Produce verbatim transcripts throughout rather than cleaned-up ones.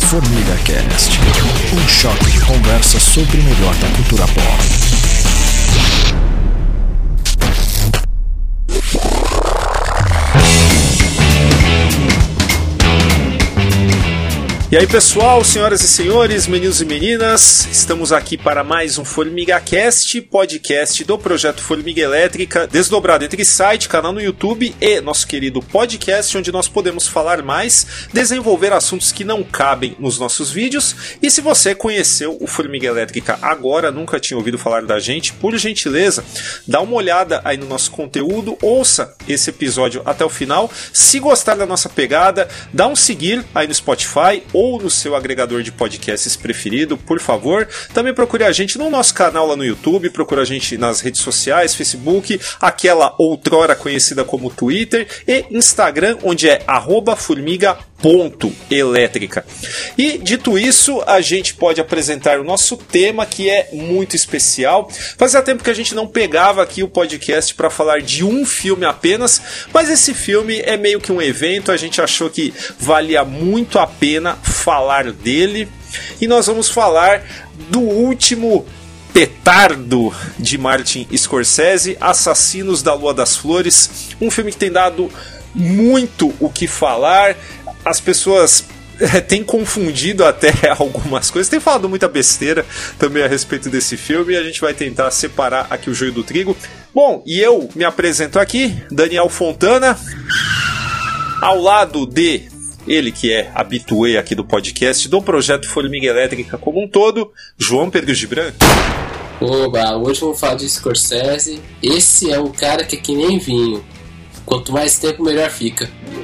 Formiga Cast, um choque de conversa sobre o melhor da cultura pop. E aí pessoal, senhoras e senhores, meninos e meninas, estamos aqui para mais um Formiga Cast, podcast do projeto Formiga Elétrica, desdobrado entre site, canal no YouTube e nosso querido podcast, onde nós podemos falar mais, desenvolver assuntos que não cabem nos nossos vídeos. E se você conheceu o Formiga Elétrica agora, nunca tinha ouvido falar da gente, por gentileza, dá uma olhada aí no nosso conteúdo, ouça esse episódio até o final. Se gostar da nossa pegada, dá um seguir aí no Spotify ou no seu agregador de podcasts preferido, por favor. Também procure a gente no nosso canal lá no YouTube, procure a gente nas redes sociais, Facebook, aquela outrora conhecida como Twitter e Instagram, onde é arroba formiga ponto elétrica. E dito isso, a gente pode apresentar o nosso tema, que é muito especial. Fazia tempo que a gente não pegava aqui o podcast para falar de um filme apenas, mas esse filme é meio que um evento, a gente achou que valia muito a pena falar dele, e nós vamos falar do último petardo de Martin Scorsese, Assassinos da Lua das Flores, um filme que tem dado muito o que falar. As pessoas é, têm confundido até algumas coisas, têm falado muita besteira também a respeito desse filme, e a gente vai tentar separar aqui o joio do trigo. Bom, e eu me apresento aqui, Daniel Fontana, ao lado de ele que é habituê aqui do podcast, do projeto Formiga Elétrica como um todo, João Pedro Gibran. Oba, hoje vamos falar de Scorsese. Esse é o cara que é que nem vinho, quanto mais tempo melhor fica.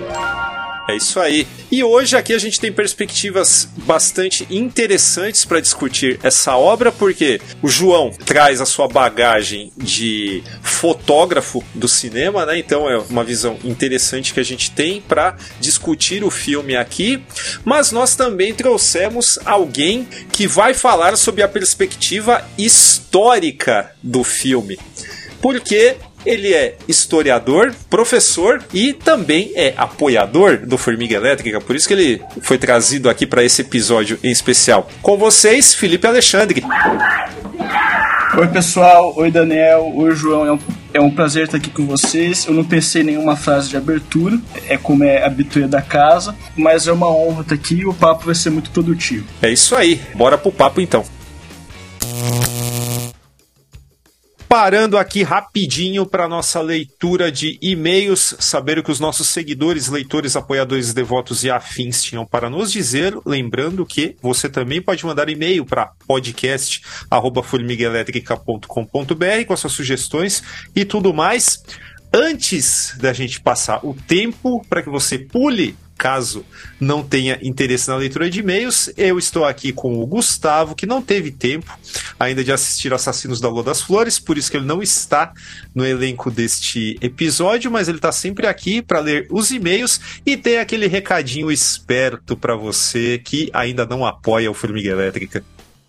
É isso aí. E hoje aqui a gente tem perspectivas bastante interessantes para discutir essa obra, porque o João traz a sua bagagem de fotógrafo do cinema, né? Então é uma visão interessante que a gente tem para discutir o filme aqui. Mas nós também trouxemos alguém que vai falar sobre a perspectiva histórica do filme. Porque ele é historiador, professor e também é apoiador do Formiga Elétrica, por isso que ele foi trazido aqui para esse episódio em especial. Com vocês, Felipe Alexandre. Oi pessoal, oi Daniel, oi João, é um, é um prazer estar aqui com vocês. Eu não pensei em nenhuma frase de abertura, é como é habituê da casa, mas é uma honra estar aqui e o papo vai ser muito produtivo. É isso aí, bora pro papo então. Parando aqui rapidinho para nossa leitura de e-mails, saber o que os nossos seguidores, leitores, apoiadores, devotos e afins tinham para nos dizer. Lembrando que você também pode mandar e-mail para podcast arroba formiga elétrica ponto com ponto b r com as suas sugestões e tudo mais. Antes da gente passar o tempo para que você pule, caso não tenha interesse na leitura de e-mails, eu estou aqui com o Gustavo, que não teve tempo ainda de assistir Assassinos da Lua das Flores, por isso que ele não está no elenco deste episódio, mas ele está sempre aqui para ler os e-mails e tem aquele recadinho esperto para você que ainda não apoia o Formiga Elétrica.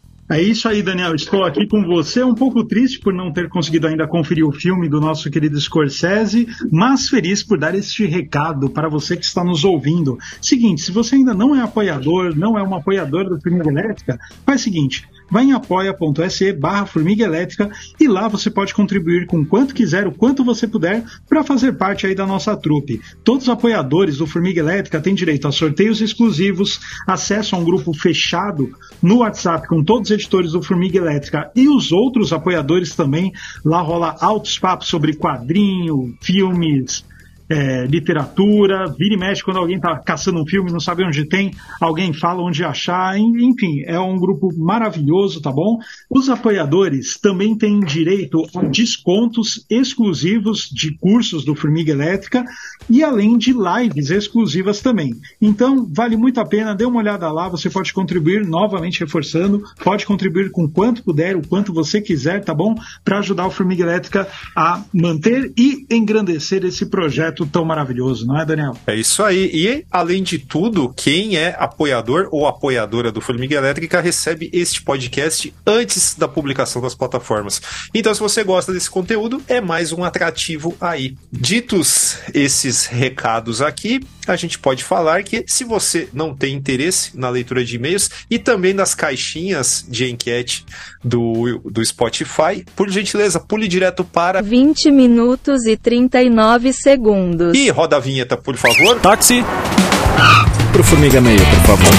É isso aí, Daniel. Estou aqui com você, um pouco triste por não ter conseguido ainda conferir o filme do nosso querido Scorsese, mas feliz por dar este recado para você que está nos ouvindo. Seguinte, se você ainda não é apoiador, não é uma apoiadora do Formiga Elétrica, faz o seguinte, vai em apoia.se barra Formiga Elétrica e lá você pode contribuir com quanto quiser, o quanto você puder, para fazer parte aí da nossa trupe. Todos os apoiadores do Formiga Elétrica têm direito a sorteios exclusivos, acesso a um grupo fechado no WhatsApp com todos os editores do Formiga Elétrica e os outros apoiadores também. Lá rola altos papos sobre quadrinho, filmes, É, literatura, vira e mexe quando alguém tá caçando um filme, não sabe onde tem, alguém fala onde achar, enfim, é um grupo maravilhoso, tá bom? Os apoiadores também têm direito a descontos exclusivos de cursos do Formiga Elétrica e além de lives exclusivas também. Então, vale muito a pena, dê uma olhada lá, você pode contribuir, novamente reforçando, pode contribuir com quanto puder, o quanto você quiser, tá bom? Para ajudar o Formiga Elétrica a manter e engrandecer esse projeto tão maravilhoso, não é, Daniel? É isso aí. E, além de tudo, quem é apoiador ou apoiadora do Formiga Elétrica recebe este podcast antes da publicação das plataformas. Então, se você gosta desse conteúdo, é mais um atrativo aí. Ditos esses recados aqui, a gente pode falar que se você não tem interesse na leitura de e-mails e também nas caixinhas de enquete do, do Spotify, por gentileza, pule direto para vinte minutos e trinta e nove segundos. E roda a vinheta, por favor. Táxi! Pro Formiga Meio, por favor.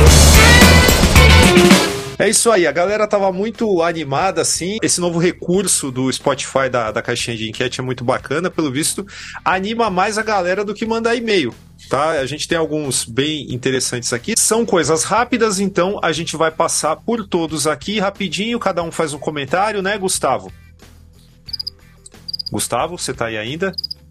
É isso aí, a galera tava muito animada, assim. Esse novo recurso do Spotify da, da caixinha de enquete é muito bacana, pelo visto, anima mais a galera do que mandar e-mail, tá? A gente tem alguns bem interessantes aqui. São coisas rápidas, então a gente vai passar por todos aqui rapidinho, cada um faz um comentário, né, Gustavo? Gustavo, você tá aí ainda?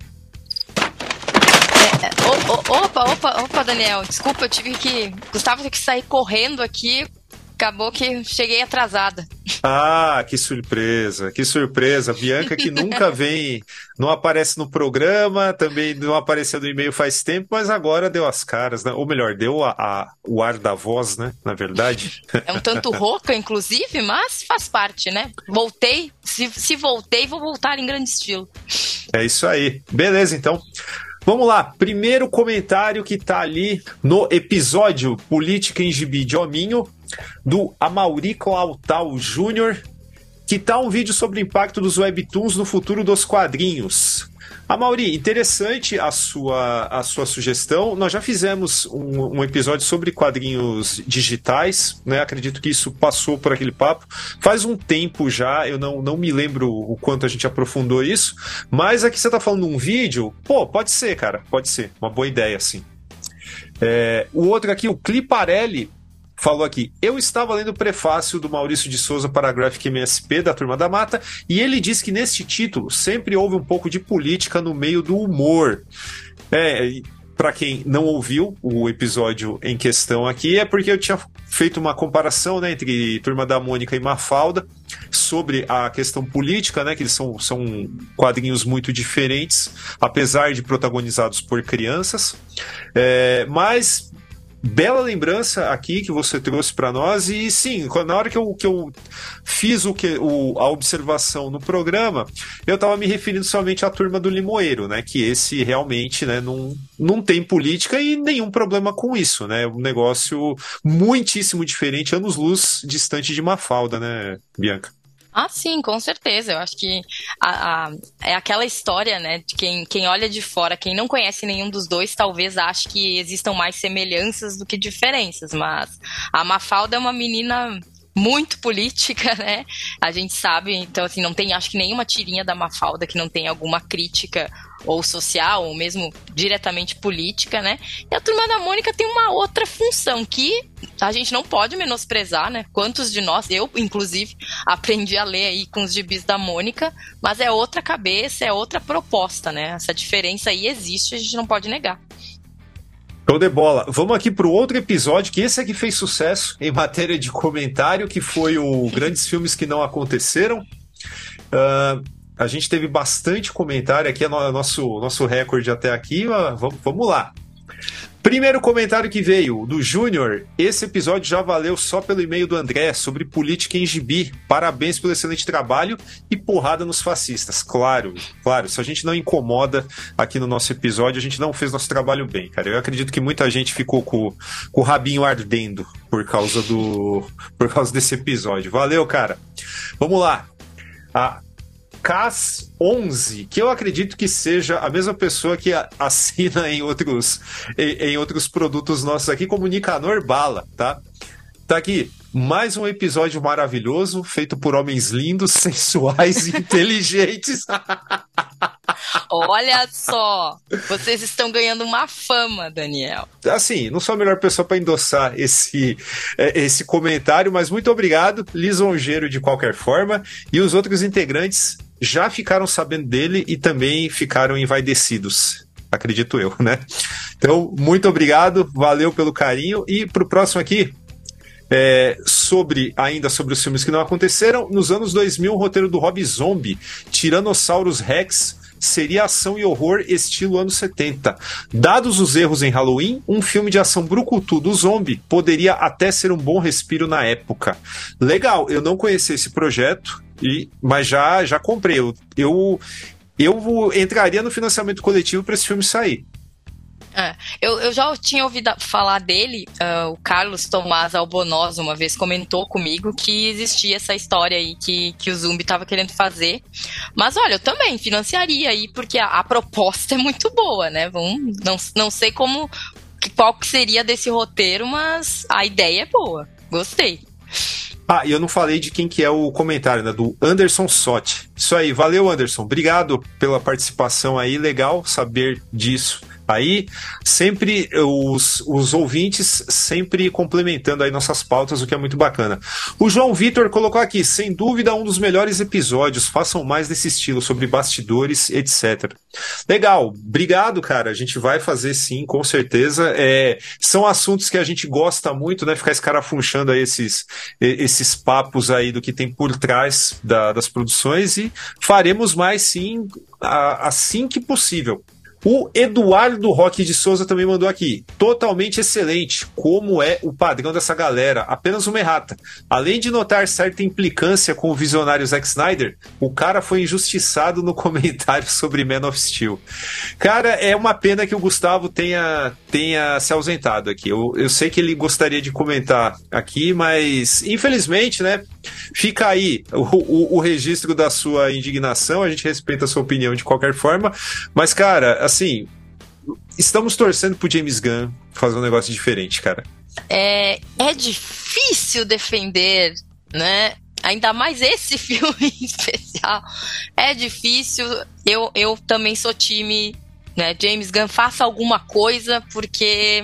É, o, o, opa, opa, opa, Daniel, desculpa, eu tive que... Gustavo teve que sair correndo aqui. Acabou que cheguei atrasada. Ah, que surpresa, que surpresa. Bianca que nunca vem, não aparece no programa, também não apareceu no e-mail faz tempo, mas agora deu as caras, né? Ou melhor, deu a, a, o ar da voz, né? Na verdade. É um tanto rouca, inclusive, mas faz parte, né? Voltei, se, se voltei, vou voltar em grande estilo. É isso aí. Beleza, então. Vamos lá, primeiro comentário que tá ali no episódio Política em Gibi de Hominho, do Amaury Clautal Júnior, que tá um vídeo sobre o impacto dos webtoons no futuro dos quadrinhos. Amaury, interessante a sua, a sua sugestão. Nós já fizemos um, um episódio sobre quadrinhos digitais, né? Acredito que isso passou por aquele papo. Faz um tempo já, eu não, não me lembro o quanto a gente aprofundou isso, mas aqui você tá falando de um vídeo, pô, pode ser, cara, pode ser. Uma boa ideia, sim. É, o outro aqui, o Cliparelli, falou aqui: eu estava lendo o prefácio do Maurício de Souza para a Graphic M S P da Turma da Mata e ele diz que neste título sempre houve um pouco de política no meio do humor. É, para quem não ouviu o episódio em questão aqui, é porque eu tinha feito uma comparação, né, entre Turma da Mônica e Mafalda sobre a questão política, né, que eles são, são quadrinhos muito diferentes, apesar de protagonizados por crianças. É, mas... Bela lembrança aqui que você trouxe para nós, e sim, na hora que eu, que eu fiz o que, o, a observação no programa, eu estava me referindo somente à Turma do Limoeiro, né, que esse realmente, né, não, não tem política e nenhum problema com isso, né, um negócio muitíssimo diferente, anos-luz distante de Mafalda, né, Bianca? Ah, sim, com certeza. Eu acho que a, a, é aquela história, né, de quem, quem olha de fora, quem não conhece nenhum dos dois, talvez ache que existam mais semelhanças do que diferenças, mas a Mafalda é uma menina muito política, né, a gente sabe, então assim, não tem, acho que nenhuma tirinha da Mafalda que não tenha alguma crítica ou social, ou mesmo diretamente política, né? E a Turma da Mônica tem uma outra função que a gente não pode menosprezar, né? Quantos de nós, eu inclusive, aprendi a ler aí com os gibis da Mônica, mas é outra cabeça, é outra proposta, né? Essa diferença aí existe, a gente não pode negar. Show de bola. Vamos aqui para o outro episódio, que esse aqui fez sucesso em matéria de comentário, que foi o Grandes Filmes que Não Aconteceram. Uh, a gente teve bastante comentário aqui, é no, nosso, nosso recorde até aqui, mas vamos, vamos lá. Primeiro comentário que veio, do Júnior: esse episódio já valeu só pelo e-mail do André sobre política em gibi. Parabéns pelo excelente trabalho e porrada nos fascistas. Claro, claro, se a gente não incomoda aqui no nosso episódio, a gente não fez nosso trabalho bem, cara. Eu acredito que muita gente ficou com, com o rabinho ardendo por causa, do, por causa desse episódio. Valeu, cara. Vamos lá. A Cas onze, que eu acredito que seja a mesma pessoa que assina em outros, em, em outros produtos nossos aqui, como Nicanor Bala, tá? Tá aqui, mais um episódio maravilhoso, feito por homens lindos, sensuais e inteligentes. Olha só, vocês estão ganhando uma fama, Daniel. Assim, não sou a melhor pessoa para endossar esse, esse comentário, mas muito obrigado, lisonjeiro de qualquer forma, e os outros integrantes já ficaram sabendo dele e também ficaram envaidecidos, acredito eu, né? Então, muito obrigado, valeu pelo carinho, e pro próximo aqui, é, sobre, ainda sobre os filmes que não aconteceram, nos anos dois mil, o roteiro do Rob Zombie, Tyrannosaurus Rex, seria ação e horror estilo anos setenta. Dados os erros em Halloween, um filme de ação brucutu do zombie poderia até ser um bom respiro na época. Legal, eu não conheci esse projeto, e, mas já, já comprei. Eu, eu, eu entraria no financiamento coletivo para esse filme sair. É, eu, eu já tinha ouvido falar dele, uh, o Carlos Tomás Albonoz uma vez comentou comigo que existia essa história aí que, que o Zumbi estava querendo fazer, mas olha, eu também financiaria aí, porque a, a proposta é muito boa, né, Vamos, não, não sei como, qual que seria desse roteiro, mas a ideia é boa, gostei. Ah, e eu não falei de quem que é o comentário, né, do Anderson Sotti. Isso aí, valeu Anderson, obrigado pela participação aí, legal saber disso. Aí, sempre os, os ouvintes sempre complementando aí nossas pautas, o que é muito bacana. O João Vitor colocou aqui, sem dúvida um dos melhores episódios, façam mais desse estilo, sobre bastidores, etcétera. Legal, obrigado, cara, a gente vai fazer sim, com certeza. É, são assuntos que a gente gosta muito, né, ficar escarafunchando aí esses, esses papos aí do que tem por trás da, das produções, e faremos mais sim, a, assim que possível. O Eduardo Roque de Souza também mandou aqui. Totalmente excelente, como é o padrão dessa galera. Apenas uma errata. Além de notar certa implicância com o visionário Zack Snyder, o cara foi injustiçado no comentário sobre Man of Steel. Cara, é uma pena que o Gustavo tenha, tenha se ausentado aqui. Eu, eu sei que ele gostaria de comentar aqui, mas infelizmente, né? Fica aí o, o, o registro da sua indignação. A gente respeita a sua opinião de qualquer forma. Mas, cara, assim, estamos torcendo pro James Gunn fazer um negócio diferente, cara. É, é difícil defender, né? Ainda mais esse filme em especial. É difícil. Eu, eu também sou time, né? James Gunn, faça alguma coisa, porque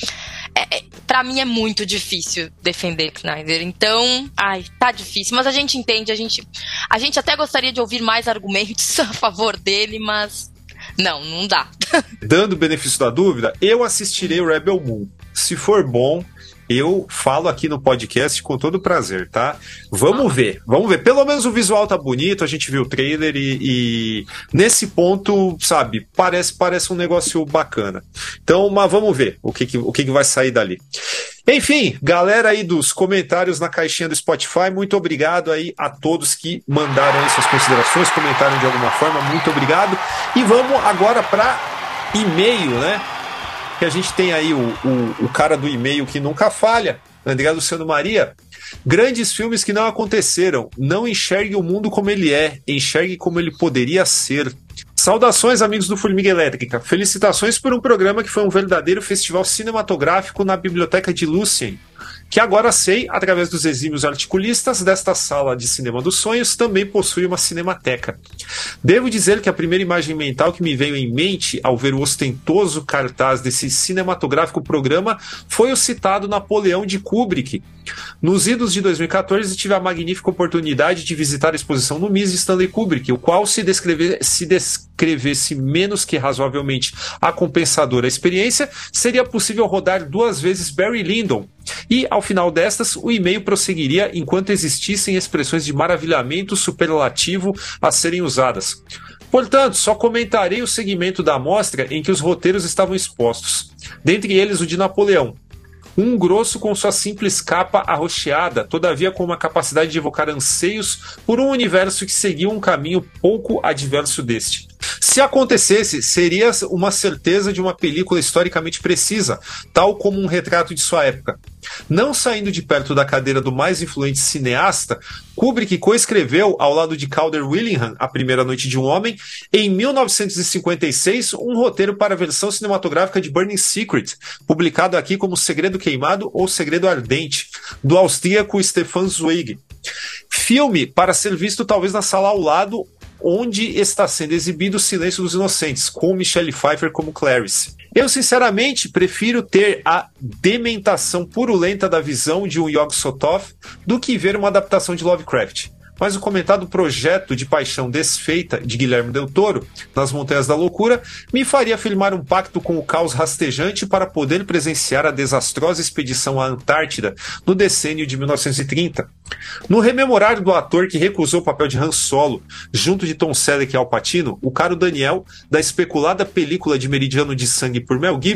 é, pra mim é muito difícil defender Snyder. Então, ai, tá difícil. Mas a gente entende, a gente, a gente até gostaria de ouvir mais argumentos a favor dele, mas não, não dá. Dando o benefício da dúvida, eu assistirei o Rebel Moon. Se for bom, eu falo aqui no podcast com todo prazer, tá? Vamos ah. ver, vamos ver. Pelo menos o visual tá bonito, a gente viu o trailer e, e nesse ponto, sabe, parece, parece um negócio bacana. Então, mas vamos ver o que, que, o que, que vai sair dali. Enfim, galera aí dos comentários na caixinha do Spotify, muito obrigado aí a todos que mandaram aí suas considerações, comentaram de alguma forma, muito obrigado. E vamos agora para e-mail, né? Que a gente tem aí o, o, o cara do e-mail que nunca falha, André Luciano Maria. Grandes filmes que não aconteceram. Não enxergue o mundo como ele é, enxergue como ele poderia ser. Saudações, amigos do Formiga Elétrica. Felicitações por um programa que foi um verdadeiro festival cinematográfico na Biblioteca de Lucien, que agora sei, através dos exímios articulistas desta sala de cinema dos sonhos, também possui uma cinemateca. Devo dizer que a primeira imagem mental que me veio em mente ao ver o ostentoso cartaz desse cinematográfico programa foi o citado Napoleão de Kubrick. Nos idos de dois mil e catorze tive a magnífica oportunidade de visitar a exposição no M I S de Stanley Kubrick, o qual se, descrever, se descrevesse menos que razoavelmente a compensadora experiência, seria possível rodar duas vezes Barry Lyndon. E, ao final destas, o e-mail prosseguiria enquanto existissem expressões de maravilhamento superlativo a serem usadas. Portanto, só comentarei o segmento da amostra em que os roteiros estavam expostos, dentre eles o de Napoleão. Um grosso com sua simples capa arroxeada, todavia com uma capacidade de evocar anseios por um universo que seguia um caminho pouco adverso deste. Se acontecesse, seria uma certeza de uma película historicamente precisa, tal como um retrato de sua época. Não saindo de perto da cadeira do mais influente cineasta, Kubrick coescreveu, ao lado de Calder Willingham, A Primeira Noite de um Homem, em mil novecentos e cinquenta e seis, um roteiro para a versão cinematográfica de Burning Secret, publicado aqui como Segredo Queimado ou Segredo Ardente, do austríaco Stefan Zweig. Filme para ser visto talvez na sala ao lado, onde está sendo exibido O Silêncio dos Inocentes, com Michelle Pfeiffer como Clarice. Eu, sinceramente, prefiro ter a dementação purulenta da visão de um Yog Sothoth do que ver uma adaptação de Lovecraft. Mas o comentado projeto de paixão desfeita de Guilherme Del Toro, Nas Montanhas da Loucura, me faria firmar um pacto com o caos rastejante para poder presenciar a desastrosa expedição à Antártida no decênio de mil novecentos e trinta. No rememorar do ator que recusou o papel de Han Solo, junto de Tom Selleck e Al Pacino, o caro Daniel, da especulada película de Meridiano de Sangue por Mel Gibson,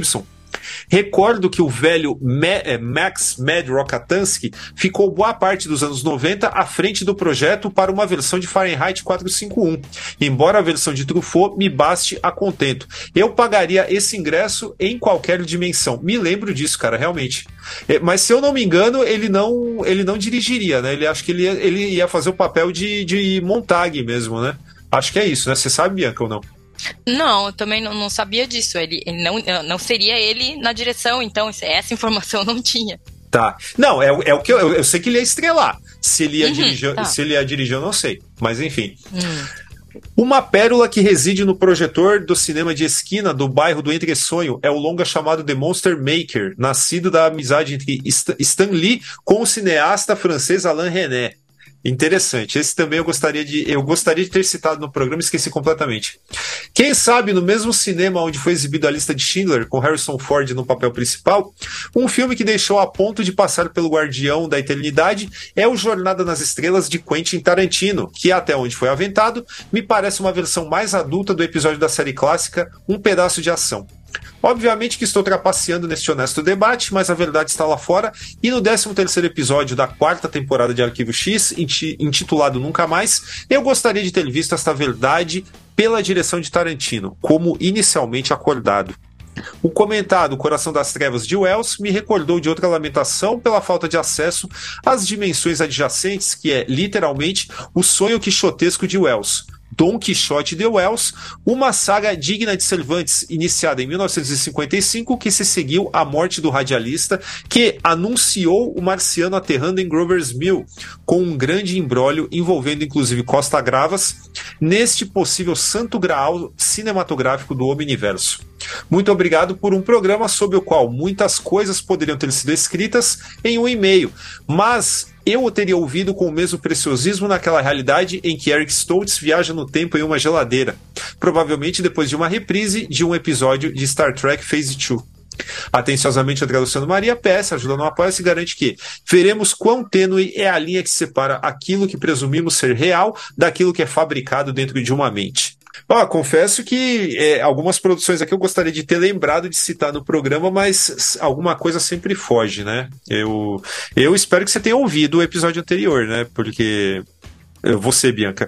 Recordo que o velho Ma- Max Mad Rokatansky ficou boa parte dos anos noventa à frente do projeto para uma versão de Fahrenheit quatrocentos e cinquenta e um, embora a versão de Truffaut me baste a contento. Eu pagaria esse ingresso em qualquer dimensão. Me lembro disso, cara, realmente. É, mas se eu não me engano, ele não, ele não dirigiria, né? Ele acho que ele ia, ele ia fazer o papel de, de Montag mesmo, né? Acho que é isso, né? Você sabe, Bianca, ou não? Não, eu também não, não sabia disso. Ele, ele não, não seria ele na direção, então essa informação eu não tinha. Tá. Não, é, é o que eu, eu sei que ele ia estrelar. Se ele ia, Uhum, dirigir, tá. se ele ia dirigir, eu não sei. Mas enfim. Hum. Uma pérola que reside no projetor do cinema de esquina do bairro do Entresonho é o longa chamado The Monster Maker, nascido da amizade entre Stan Lee com o cineasta francês Alain Resnais. Interessante. Esse também eu gostaria de eu gostaria de ter citado no programa, esqueci completamente. Quem sabe no mesmo cinema onde foi exibido A Lista de Schindler, com Harrison Ford no papel principal, um filme que deixou a ponto de passar pelo Guardião da Eternidade é o Jornada nas Estrelas de Quentin Tarantino, que até onde foi aventado, me parece uma versão mais adulta do episódio da série clássica Um Pedaço de Ação. Obviamente que estou trapaceando neste honesto debate, mas a verdade está lá fora, e no décimo terceiro episódio da quarta temporada de Arquivo X, intitulado Nunca Mais, eu gostaria de ter visto esta verdade pela direção de Tarantino, como inicialmente acordado. O comentado Coração das Trevas de Wells me recordou de outra lamentação pela falta de acesso às dimensões adjacentes, que é, literalmente, o sonho quixotesco de Wells. Dom Quixote de Wells, uma saga digna de Cervantes, iniciada em mil novecentos e cinquenta e cinco, que se seguiu à morte do radialista, que anunciou o marciano aterrando em Grover's Mill, com um grande imbróglio envolvendo inclusive Costa Gravas, neste possível santo graal cinematográfico do Omniverso. Muito obrigado por um programa sobre o qual muitas coisas poderiam ter sido escritas em um e-mail, mas eu o teria ouvido com o mesmo preciosismo naquela realidade em que Eric Stoltz viaja no tempo em uma geladeira, provavelmente depois de uma reprise de um episódio de Star Trek Phase dois. Atenciosamente, a Luciano Maria, P S, ajuda no apoio-se, garante que veremos quão tênue é a linha que separa aquilo que presumimos ser real daquilo que é fabricado dentro de uma mente. Ó, confesso que é, algumas produções aqui eu gostaria de ter lembrado de citar no programa, mas alguma coisa sempre foge, né? Eu, eu espero que você tenha ouvido o episódio anterior, né? Porque você, Bianca.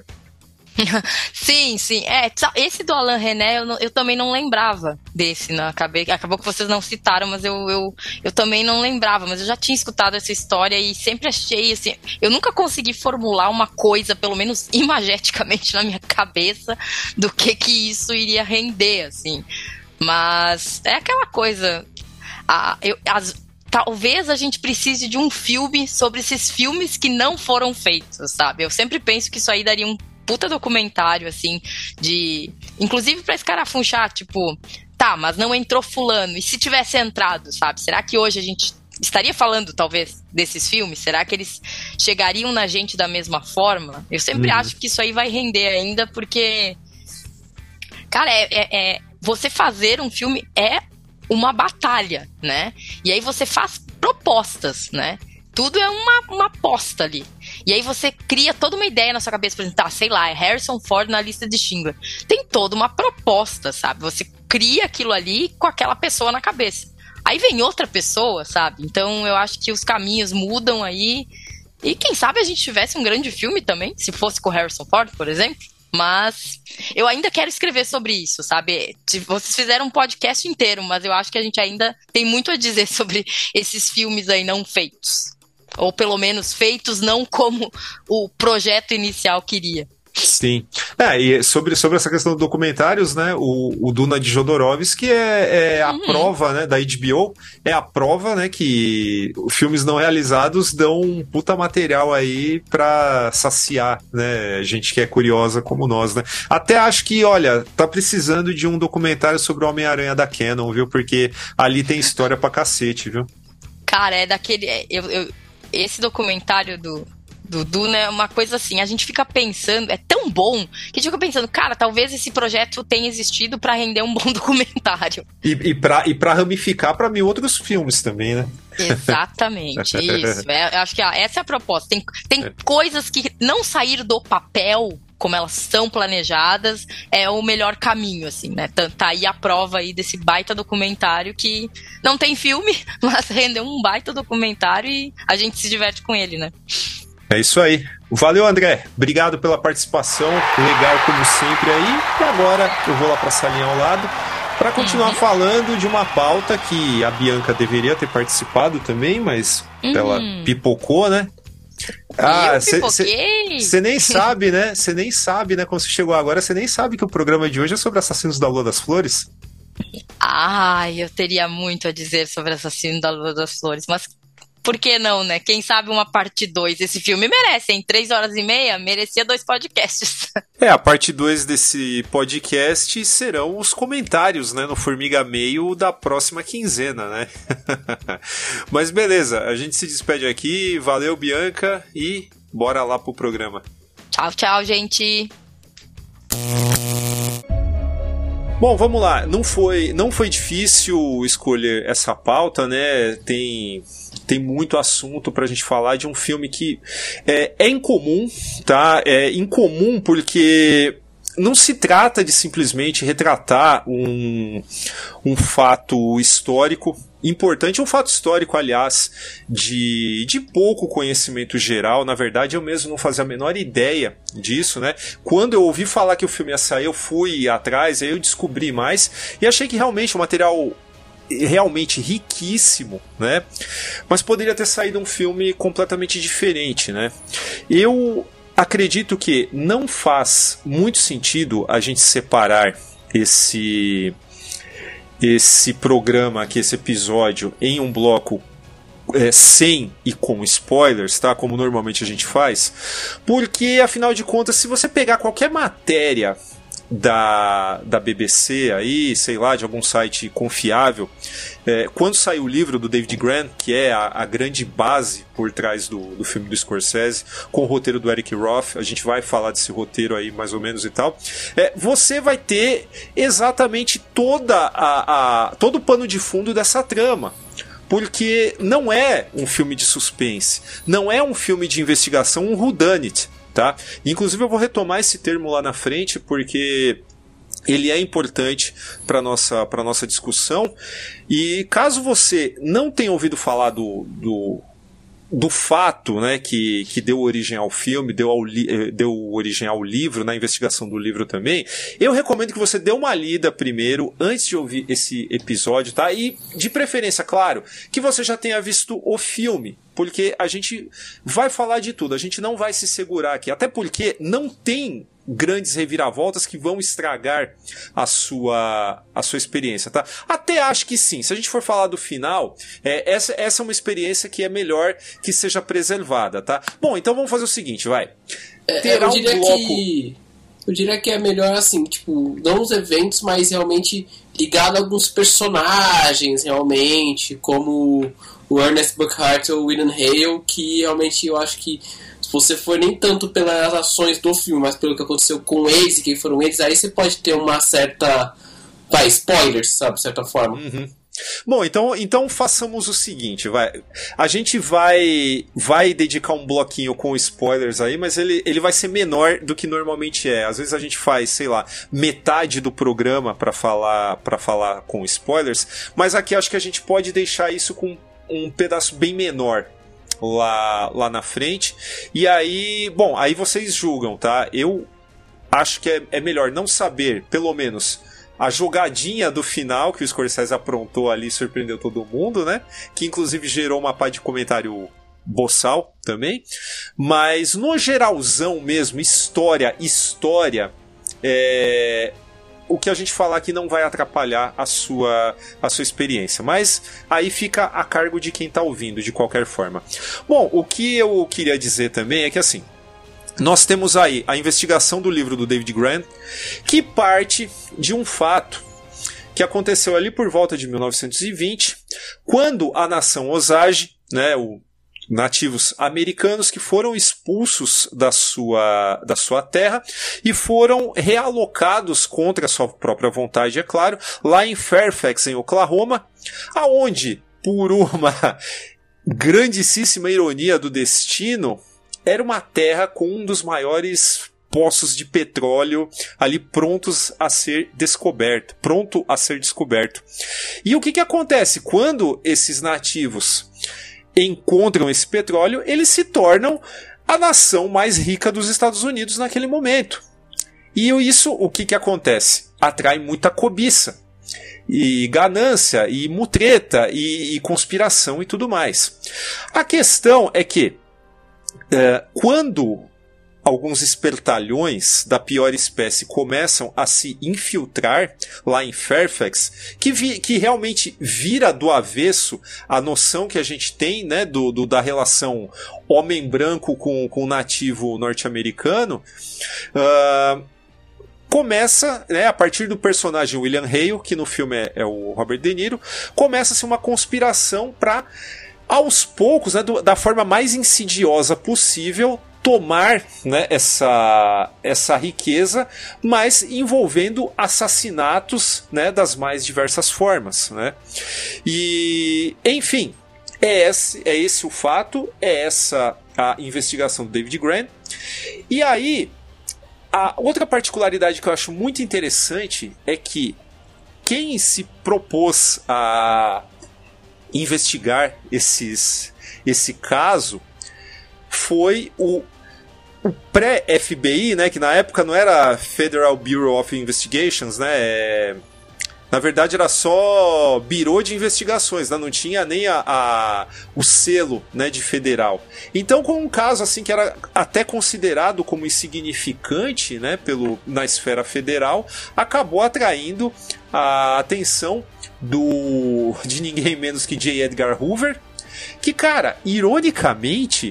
Sim, sim. É, esse do Alain Resnais eu, não, eu também não lembrava desse, né? Acabei, acabou que vocês não citaram, mas eu, eu, eu também não lembrava, mas eu já tinha escutado essa história e sempre achei assim, eu nunca consegui formular uma coisa, pelo menos imageticamente na minha cabeça, do que que isso iria render, assim. Mas é aquela coisa, a, eu, as, talvez a gente precise de um filme sobre esses filmes que não foram feitos, sabe? Eu sempre penso que isso aí daria um puta documentário, assim, de... Inclusive pra escarafunchar, tipo... Tá, mas não entrou fulano. E se tivesse entrado, sabe? Será que hoje a gente estaria falando, talvez, desses filmes? Será que eles chegariam na gente da mesma forma? Eu sempre uhum. acho que isso aí vai render ainda, porque... Cara, é, é, é... Você fazer um filme é uma batalha, né? E aí você faz propostas, né? Tudo é uma, uma aposta ali. E aí você cria toda uma ideia na sua cabeça, por exemplo, tá, sei lá, é Harrison Ford na Lista de Schindler. Tem toda uma proposta, sabe? Você cria aquilo ali com aquela pessoa na cabeça. Aí vem outra pessoa, sabe? Então eu acho que os caminhos mudam aí. E quem sabe a gente tivesse um grande filme também, se fosse com Harrison Ford, por exemplo. Mas eu ainda quero escrever sobre isso, sabe? Vocês fizeram um podcast inteiro, mas eu acho que a gente ainda tem muito a dizer sobre esses filmes aí não feitos. Ou pelo menos feitos não como o projeto inicial queria. Sim. É, e sobre, sobre essa questão de documentários, né, o, o Duna de Jodorowsky é, é a uhum. prova, né, da H B O, é a prova, né, que filmes não realizados dão um puta material aí pra saciar, né, gente que é curiosa como nós, né. Até acho que, olha, tá precisando de um documentário sobre o Homem-Aranha da Canon, viu, porque ali tem história pra cacete, viu. Cara, é daquele... Eu, eu, esse documentário do... do Duna é uma coisa assim, a gente fica pensando, é tão bom, que a gente fica pensando, cara, talvez esse projeto tenha existido pra render um bom documentário. E, e, pra, e pra ramificar pra mim outros filmes também, né? Exatamente, isso. É, eu acho que ah, essa é a proposta. Tem, tem é. coisas que não saíram do papel como elas são planejadas, é o melhor caminho, assim, né? Tá, tá aí a prova aí desse baita documentário que não tem filme, mas rendeu um baita documentário e a gente se diverte com ele, né? É isso aí. Valeu, André. Obrigado pela participação. Legal como sempre aí. E agora eu vou lá pra salinha ao lado para continuar uhum. falando de uma pauta que a Bianca deveria ter participado também, mas uhum. ela pipocou, né? Ah, você nem sabe, né? Você nem sabe, né? Quando você chegou agora, você nem sabe que o programa de hoje é sobre Assassinos da Lua das Flores. Ai, eu teria muito a dizer sobre Assassino da Lua das Flores, mas por que não, né? Quem sabe uma parte dois. Esse filme merece, em três horas e meia, merecia dois podcasts. É, a parte dois desse podcast serão os comentários, né, no Formiga Meio da próxima quinzena, né? Mas beleza, a gente se despede aqui. Valeu, Bianca, e bora lá pro programa. Tchau, tchau, gente. Bom, vamos lá. Não foi, não foi difícil escolher essa pauta, né? Tem, tem muito assunto pra gente falar de um filme que é, é incomum, tá? É incomum porque não se trata de simplesmente retratar um, um fato histórico importante, um fato histórico, aliás, de, de pouco conhecimento geral. Na verdade, eu mesmo não fazia a menor ideia disso, né? Quando eu ouvi falar que o filme ia sair, eu fui atrás, aí eu descobri mais e achei que realmente o material realmente riquíssimo, né? Mas poderia ter saído um filme completamente diferente, né? Eu acredito que não faz muito sentido a gente separar esse esse programa aqui, esse episódio, em um bloco é, sem e com spoilers, tá? Como normalmente a gente faz, porque afinal de contas, se você pegar qualquer matéria da, da B B C aí, sei lá, de algum site confiável, é, quando saiu o livro do David Grant, que é a, a grande base por trás do, do filme do Scorsese, com o roteiro do Eric Roth, a gente vai falar desse roteiro aí mais ou menos e tal, é, você vai ter exatamente toda a, a, todo o pano de fundo dessa trama. Porque não é um filme de suspense, não é um filme de investigação, um whodunit, tá? Inclusive eu vou retomar esse termo lá na frente, porque ele é importante para nossa, para nossa discussão. E caso você não tenha ouvido falar do, do, do fato, né, que, que deu origem ao filme, deu, ao li, deu origem ao livro, na investigação do livro também, eu recomendo que você dê uma lida primeiro, antes de ouvir esse episódio, tá? E, de preferência, claro, que você já tenha visto o filme, porque a gente vai falar de tudo, a gente não vai se segurar aqui, até porque não tem grandes reviravoltas que vão estragar a sua, a sua experiência, tá? Até acho que sim, se a gente for falar do final, é, essa, essa é uma experiência que é melhor que seja preservada, tá? Bom, então vamos fazer o seguinte, vai. É, eu diria um bloco... que eu diria que é melhor assim, tipo, não os eventos, mas realmente ligado a alguns personagens, realmente, como o Ernest Buckhart ou o William Hale, que realmente eu acho que se você for nem tanto pelas ações do filme, mas pelo que aconteceu com eles e quem foram eles, aí você pode ter uma certa... vai, spoilers, sabe, de certa forma. Uhum. Bom, então, então façamos o seguinte, vai. A gente vai vai dedicar um bloquinho com spoilers aí, mas ele, ele vai ser menor do que normalmente é. Às vezes a gente faz, sei lá, metade do programa para falar, para falar com spoilers, mas aqui acho que a gente pode deixar isso com um pedaço bem menor lá, lá na frente. E aí, bom, aí vocês julgam, tá? Eu acho que é, é melhor não saber, pelo menos, a jogadinha do final que o Scorsese aprontou ali, surpreendeu todo mundo, né? Que inclusive gerou uma pá de comentário boçal também. Mas no geralzão mesmo, história, história, é... o que a gente falar aqui não vai atrapalhar a sua, a sua experiência, mas aí fica a cargo de quem está ouvindo, de qualquer forma. Bom, o que eu queria dizer também é que assim, nós temos aí a investigação do livro do David Grant, que parte de um fato que aconteceu ali por volta de mil novecentos e vinte, quando a nação Osage, né, o nativos americanos que foram expulsos da sua, da sua terra e foram realocados contra a sua própria vontade, é claro, lá em Fairfax, em Oklahoma, aonde, por uma grandíssima ironia do destino, era uma terra com um dos maiores poços de petróleo ali prontos a ser descoberto, pronto a ser descoberto. E o que que acontece? Quando esses nativos encontram esse petróleo, eles se tornam a nação mais rica dos Estados Unidos naquele momento. E isso, o que que acontece? Atrai muita cobiça, e ganância, e mutreta, e, e conspiração e tudo mais. A questão é que, é, quando alguns espertalhões da pior espécie começam a se infiltrar lá em Fairfax, que, vi, que realmente vira do avesso a noção que a gente tem, né, do, do, da relação homem branco com, com nativo norte-americano, uh, começa, né, a partir do personagem William Hale, que no filme é, é o Robert De Niro, começa-se uma conspiração para, aos poucos, né, do, da forma mais insidiosa possível, tomar, né, essa, essa riqueza, mas envolvendo assassinatos, né, das mais diversas formas, né? E, enfim, é esse, é esse o fato, é essa a investigação do David Grann. E aí, a outra particularidade que eu acho muito interessante é que quem se propôs a investigar esses, esse caso foi o o pré-F B I, né, que na época não era Federal Bureau of Investigations, né, é... na verdade era só Bureau de Investigações, né, não tinha nem a, a, o selo, né, de federal. Então, com um caso assim que era até considerado como insignificante, né, pelo, na esfera federal, acabou atraindo a atenção do, de ninguém menos que J. Edgar Hoover, que, cara, ironicamente,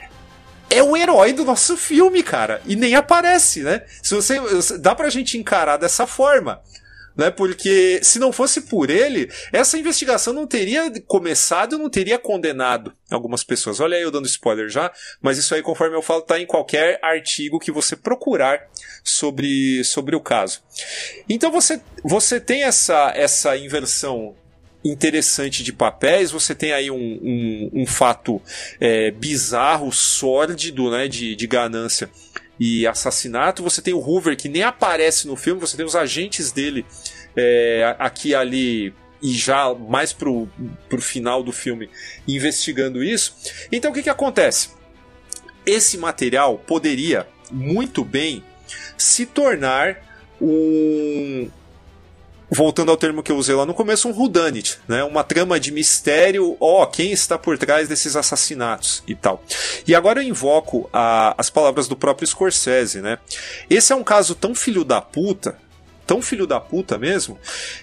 é o herói do nosso filme, cara. E nem aparece, né? Se você, dá pra gente encarar dessa forma, né? Porque se não fosse por ele, essa investigação não teria começado, não teria condenado algumas pessoas. Olha aí eu dando spoiler já, mas isso aí, conforme eu falo, tá em qualquer artigo que você procurar sobre, sobre o caso. Então você, você tem essa, essa inversão interessante de papéis, você tem aí um, um, um fato é, bizarro, sórdido, né, de, de ganância e assassinato. Você tem o Hoover, que nem aparece no filme, você tem os agentes dele é, aqui e ali, e já mais pro, pro final do filme, investigando isso. Então o que que acontece? Esse material poderia muito bem se tornar um... voltando ao termo que eu usei lá no começo, um whodunit, né? Uma trama de mistério, ó, quem está por trás desses assassinatos e tal. E agora eu invoco a, as palavras do próprio Scorsese, né? Esse é um caso tão filho da puta, tão filho da puta mesmo,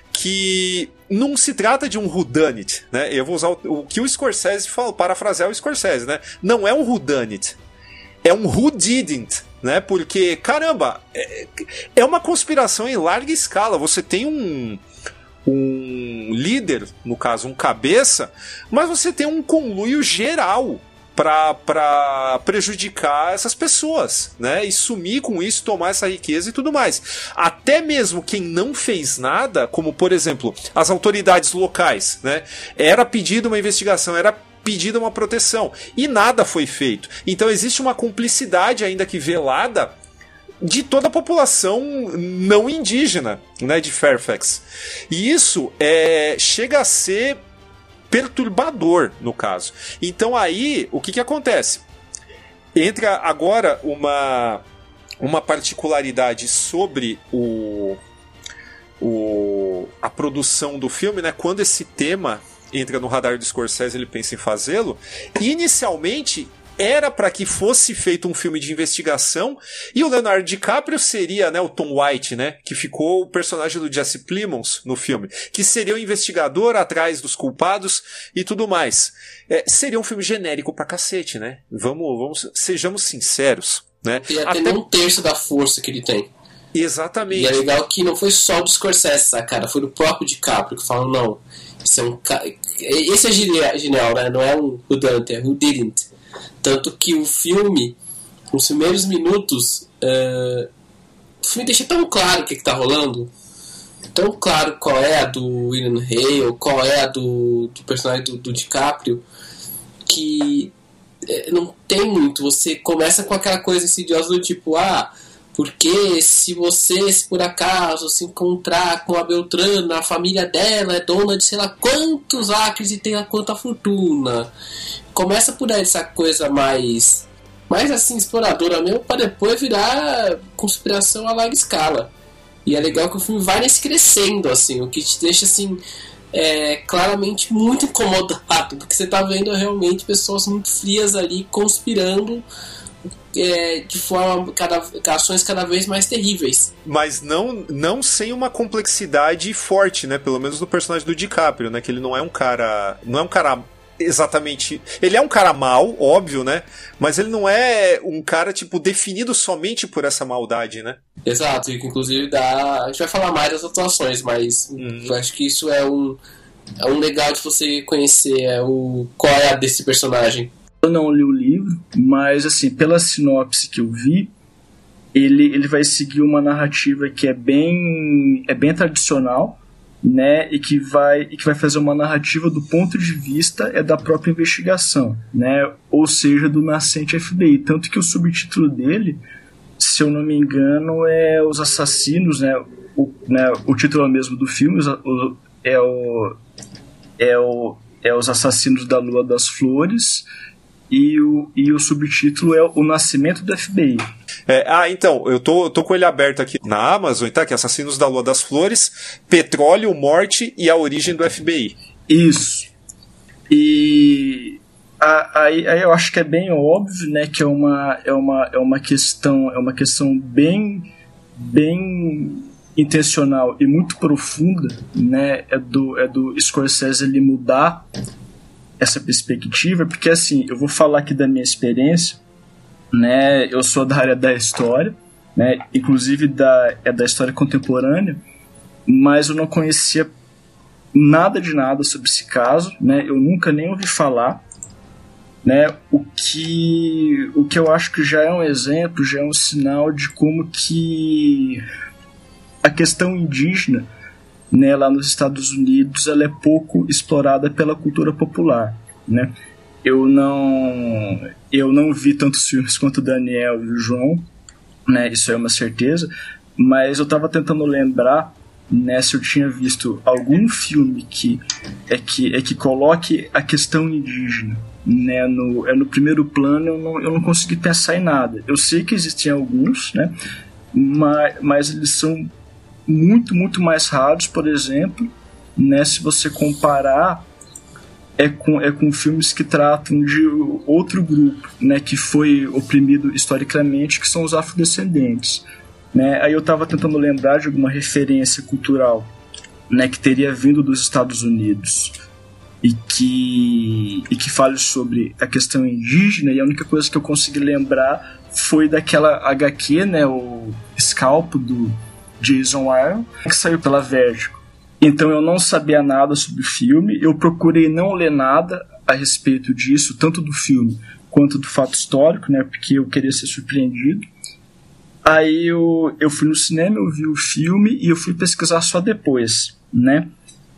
que não se trata de um whodunit, né? Eu vou usar o, o que o Scorsese falou, parafrasear o Scorsese, né? Não é um whodunit, é um who didn't. Né? Porque, caramba, é, é uma conspiração em larga escala. Você tem um, um líder, no caso um cabeça, mas você tem um conluio geral para prejudicar essas pessoas, né? E sumir com isso, tomar essa riqueza e tudo mais. Até mesmo quem não fez nada, como por exemplo as autoridades locais, né? Era pedido uma investigação, era pedida uma proteção, e nada foi feito. Então existe uma cumplicidade ainda que velada de toda a população não indígena, né, de Fairfax. E isso é, chega a ser perturbador no caso. Então aí, o que que acontece? Entra agora uma, uma particularidade sobre o, o, a produção do filme, né, quando esse tema entra no radar do Scorsese, ele pensa em fazê-lo. Inicialmente era para que fosse feito um filme de investigação e o Leonardo DiCaprio seria, né, o Tom White, né, que ficou o personagem do Jesse Plemons no filme, que seria o investigador atrás dos culpados e tudo mais. É, seria um filme genérico pra cacete, né? Vamos, vamos, sejamos sinceros, né? Ia ter nem um terço da força que ele tem. Exatamente. E é legal que não foi só do Scorsese, tá, cara? Foi do próprio DiCaprio que falou, não, isso é um ca... esse é genial, né? Não é um whodunit, é who didn't. Tanto que o filme, nos primeiros minutos, uh, o filme deixa tão claro o que, que tá rolando, tão claro qual é a do William Hale, qual é a do, do personagem do, do DiCaprio, que uh, não tem muito. Você começa com aquela coisa insidiosa do tipo, ah, Porque se você, se por acaso, se encontrar com a Beltrana, a família dela é dona de sei lá quantos acres e tem a quanta fortuna. Começa por aí essa coisa mais, mais assim, exploradora mesmo, para depois virar conspiração a larga escala. E é legal que o filme vai nesse crescendo, assim, o que te deixa, assim, é, claramente muito incomodado, porque você tá vendo realmente pessoas muito frias ali conspirando É, de forma cada, ações cada vez mais terríveis. Mas não, não sem uma complexidade forte, né? Pelo menos no personagem do DiCaprio, né? Que ele não é um cara. Não é um cara exatamente. Ele é um cara mau, óbvio, né? Mas ele não é um cara, tipo, definido somente por essa maldade, né? Exato, e que inclusive dá. A gente vai falar mais das atuações, mas hum. eu acho que isso é um. É um legal de você conhecer é o, qual é a desse personagem. Eu não li o livro, mas assim, pela sinopse que eu vi, ele, ele vai seguir uma narrativa que é bem, é bem tradicional, né, e que vai, e que vai fazer uma narrativa do ponto de vista é da própria investigação, né, ou seja, do nascente F B I, tanto que o subtítulo dele, se eu não me engano, é Os Assassinos, né, o, né, o título mesmo do filme o, é, o, é, o, é Os Assassinos da Lua das Flores. E o, e o subtítulo é O Nascimento do F B I. É, ah, então, eu tô, eu tô com ele aberto aqui na Amazon, tá? Que é Assassinos da Lua das Flores, Petróleo, Morte e a Origem do F B I. Isso. E aí, aí eu acho que é bem óbvio, né, que é uma, é uma, é uma questão, é uma questão bem, bem intencional e muito profunda, né, é do, é do Scorsese ele mudar essa perspectiva, porque assim, eu vou falar aqui da minha experiência, né, eu sou da área da história, né, inclusive da, é da história contemporânea, mas eu não conhecia nada de nada sobre esse caso, né, eu nunca nem ouvi falar, né, o que, o que eu acho que já é um exemplo, já é um sinal de como que a questão indígena, né, lá nos Estados Unidos, ela é pouco explorada pela cultura popular, né? Eu não, eu não vi tantos filmes quanto o Daniel e o João, né, isso é uma certeza, mas eu estava tentando lembrar, né, se eu tinha visto algum filme que é que, é que coloque a questão indígena, né, no, é no primeiro plano. Eu não, eu não consegui pensar em nada. Eu sei que existem alguns, né, mas, mas eles são muito, muito mais raros, por exemplo, né, se você comparar é com, é com filmes que tratam de outro grupo, né, que foi oprimido historicamente, que são os afrodescendentes, né. Aí eu estava tentando lembrar de alguma referência cultural, né, que teria vindo dos Estados Unidos e que, e que fale sobre a questão indígena, e a única coisa que eu consegui lembrar foi daquela agá quê, né, o Escalpo, do Jason Aaron, que saiu pela Vertigo. Então eu não sabia nada sobre o filme, eu procurei não ler nada a respeito disso, tanto do filme quanto do fato histórico, né, porque eu queria ser surpreendido. Aí eu, eu fui no cinema, eu vi o filme e eu fui pesquisar só depois, né.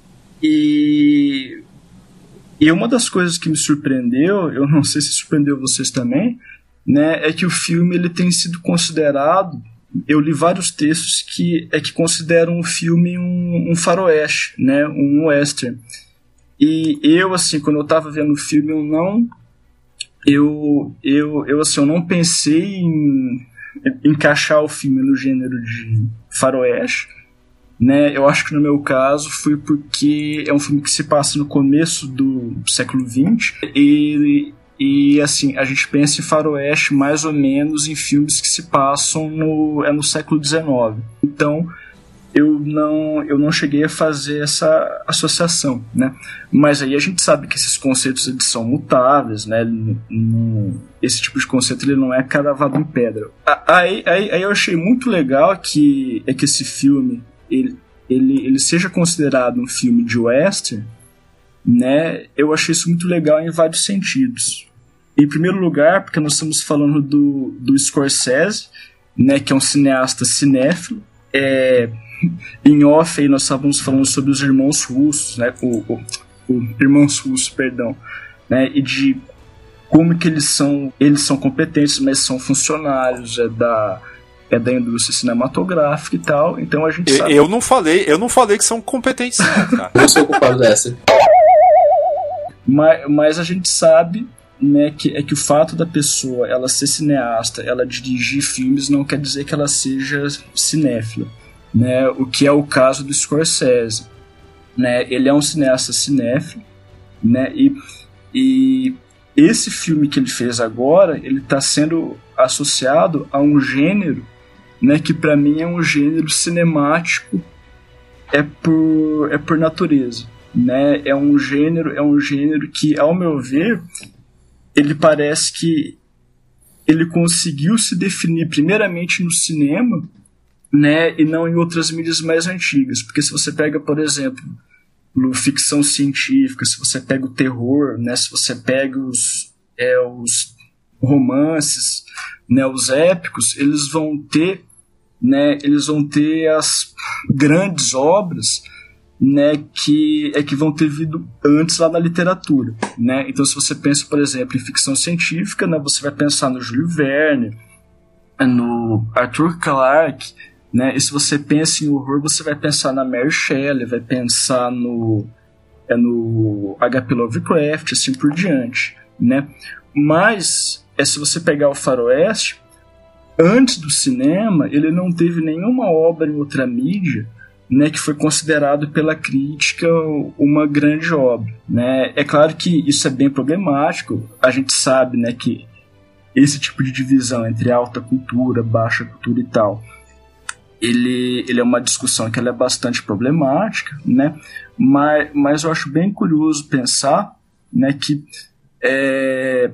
E, e uma das coisas que me surpreendeu, eu não sei se surpreendeu vocês também, né, é que o filme ele tem sido considerado, eu li vários textos que é que consideram o filme um, um faroeste, né, um western. E eu, assim, quando eu estava vendo o filme, eu não, eu, eu, eu, assim, eu não pensei em encaixar o filme no gênero de faroeste, né. Eu acho que no meu caso foi porque é um filme que se passa no começo do século vinte e E, assim, a gente pensa em faroeste mais ou menos em filmes que se passam no, é no século dezenove. Então, eu não, eu não cheguei a fazer essa associação, né? Mas aí a gente sabe que esses conceitos eles são mutáveis, né? Não, esse tipo de conceito ele não é cravado em pedra. Aí, aí, aí eu achei muito legal que, é que esse filme ele, ele, ele seja considerado um filme de western, né? Eu achei isso muito legal em vários sentidos. Em primeiro lugar, porque nós estamos falando do, do Scorsese, né, que é um cineasta cinéfilo. É, em off aí nós estávamos falando sobre os irmãos russos, né, o, o, o irmãos russos, perdão, né, e de como que eles são, eles são competentes, mas são funcionários é, da, é da indústria cinematográfica e tal, então a gente eu, sabe... Eu não falei, eu não falei que são competentes não, cara. Eu sou culpado dessa. Mas, mas a gente sabe, né, que, é que o fato da pessoa ela ser cineasta, ela dirigir filmes, não quer dizer que ela seja cinéfila, né, o que é o caso do Scorsese, né, ele é um cineasta cinéfilo, né, e, e esse filme que ele fez agora, ele está sendo associado a um gênero, né, que para mim é um gênero cinemático, é por, é por natureza, né, é um gênero, é um gênero que, ao meu ver, ele parece que ele conseguiu se definir primeiramente no cinema, né, e não em outras mídias mais antigas, porque se você pega, por exemplo, no ficção científica, se você pega o terror, né, se você pega os, é, os romances, né, os épicos, eles vão ter, né, eles vão ter as grandes obras, né, que é que vão ter vindo antes lá na literatura, né? Então, se você pensa, por exemplo, em ficção científica, né, você vai pensar no Júlio Verne, no Arthur Clarke, né? E se você pensa em horror, você vai pensar na Mary Shelley, vai pensar no é no H P Lovecraft, assim por diante, né? Mas é, se você pegar o Faroeste, antes do cinema, ele não teve nenhuma obra em outra mídia, né, que foi considerado pela crítica uma grande obra, né? É claro que isso é bem problemático, a gente sabe, né, que esse tipo de divisão entre alta cultura, baixa cultura e tal, ele, ele é uma discussão que ela é bastante problemática, né? Mas, mas eu acho bem curioso pensar, né, que é,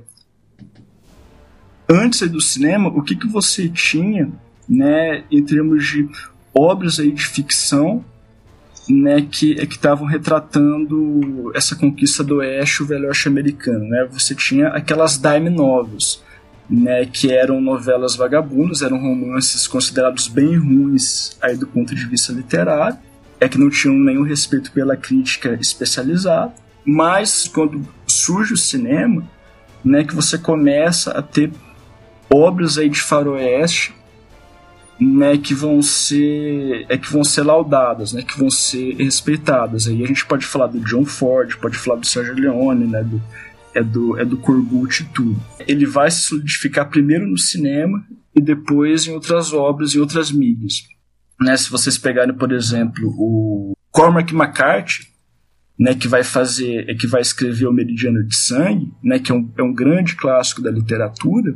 antes do cinema, o que, que você tinha, né, em termos de obras aí de ficção, né, que é que estavam retratando essa conquista do Oeste, o Velho Oeste americano, né? Você tinha aquelas dime novels, né, que eram novelas vagabundas, eram romances considerados bem ruins aí do ponto de vista literário, é que não tinham nenhum respeito pela crítica especializada, mas quando surge o cinema, né, que você começa a ter obras aí de faroeste, né, que vão ser é que vão ser laudadas, né, que vão ser respeitadas. Aí a gente pode falar do John Ford, pode falar do Sergio Leone, né, do, é do é do Corbucci e tudo. Ele vai se solidificar primeiro no cinema e depois em outras obras e outras mídias, né? Se vocês pegarem, por exemplo, o Cormac McCarthy, né, que vai fazer, é que vai escrever O Meridiano de Sangue, né, que é um, é um grande clássico da literatura.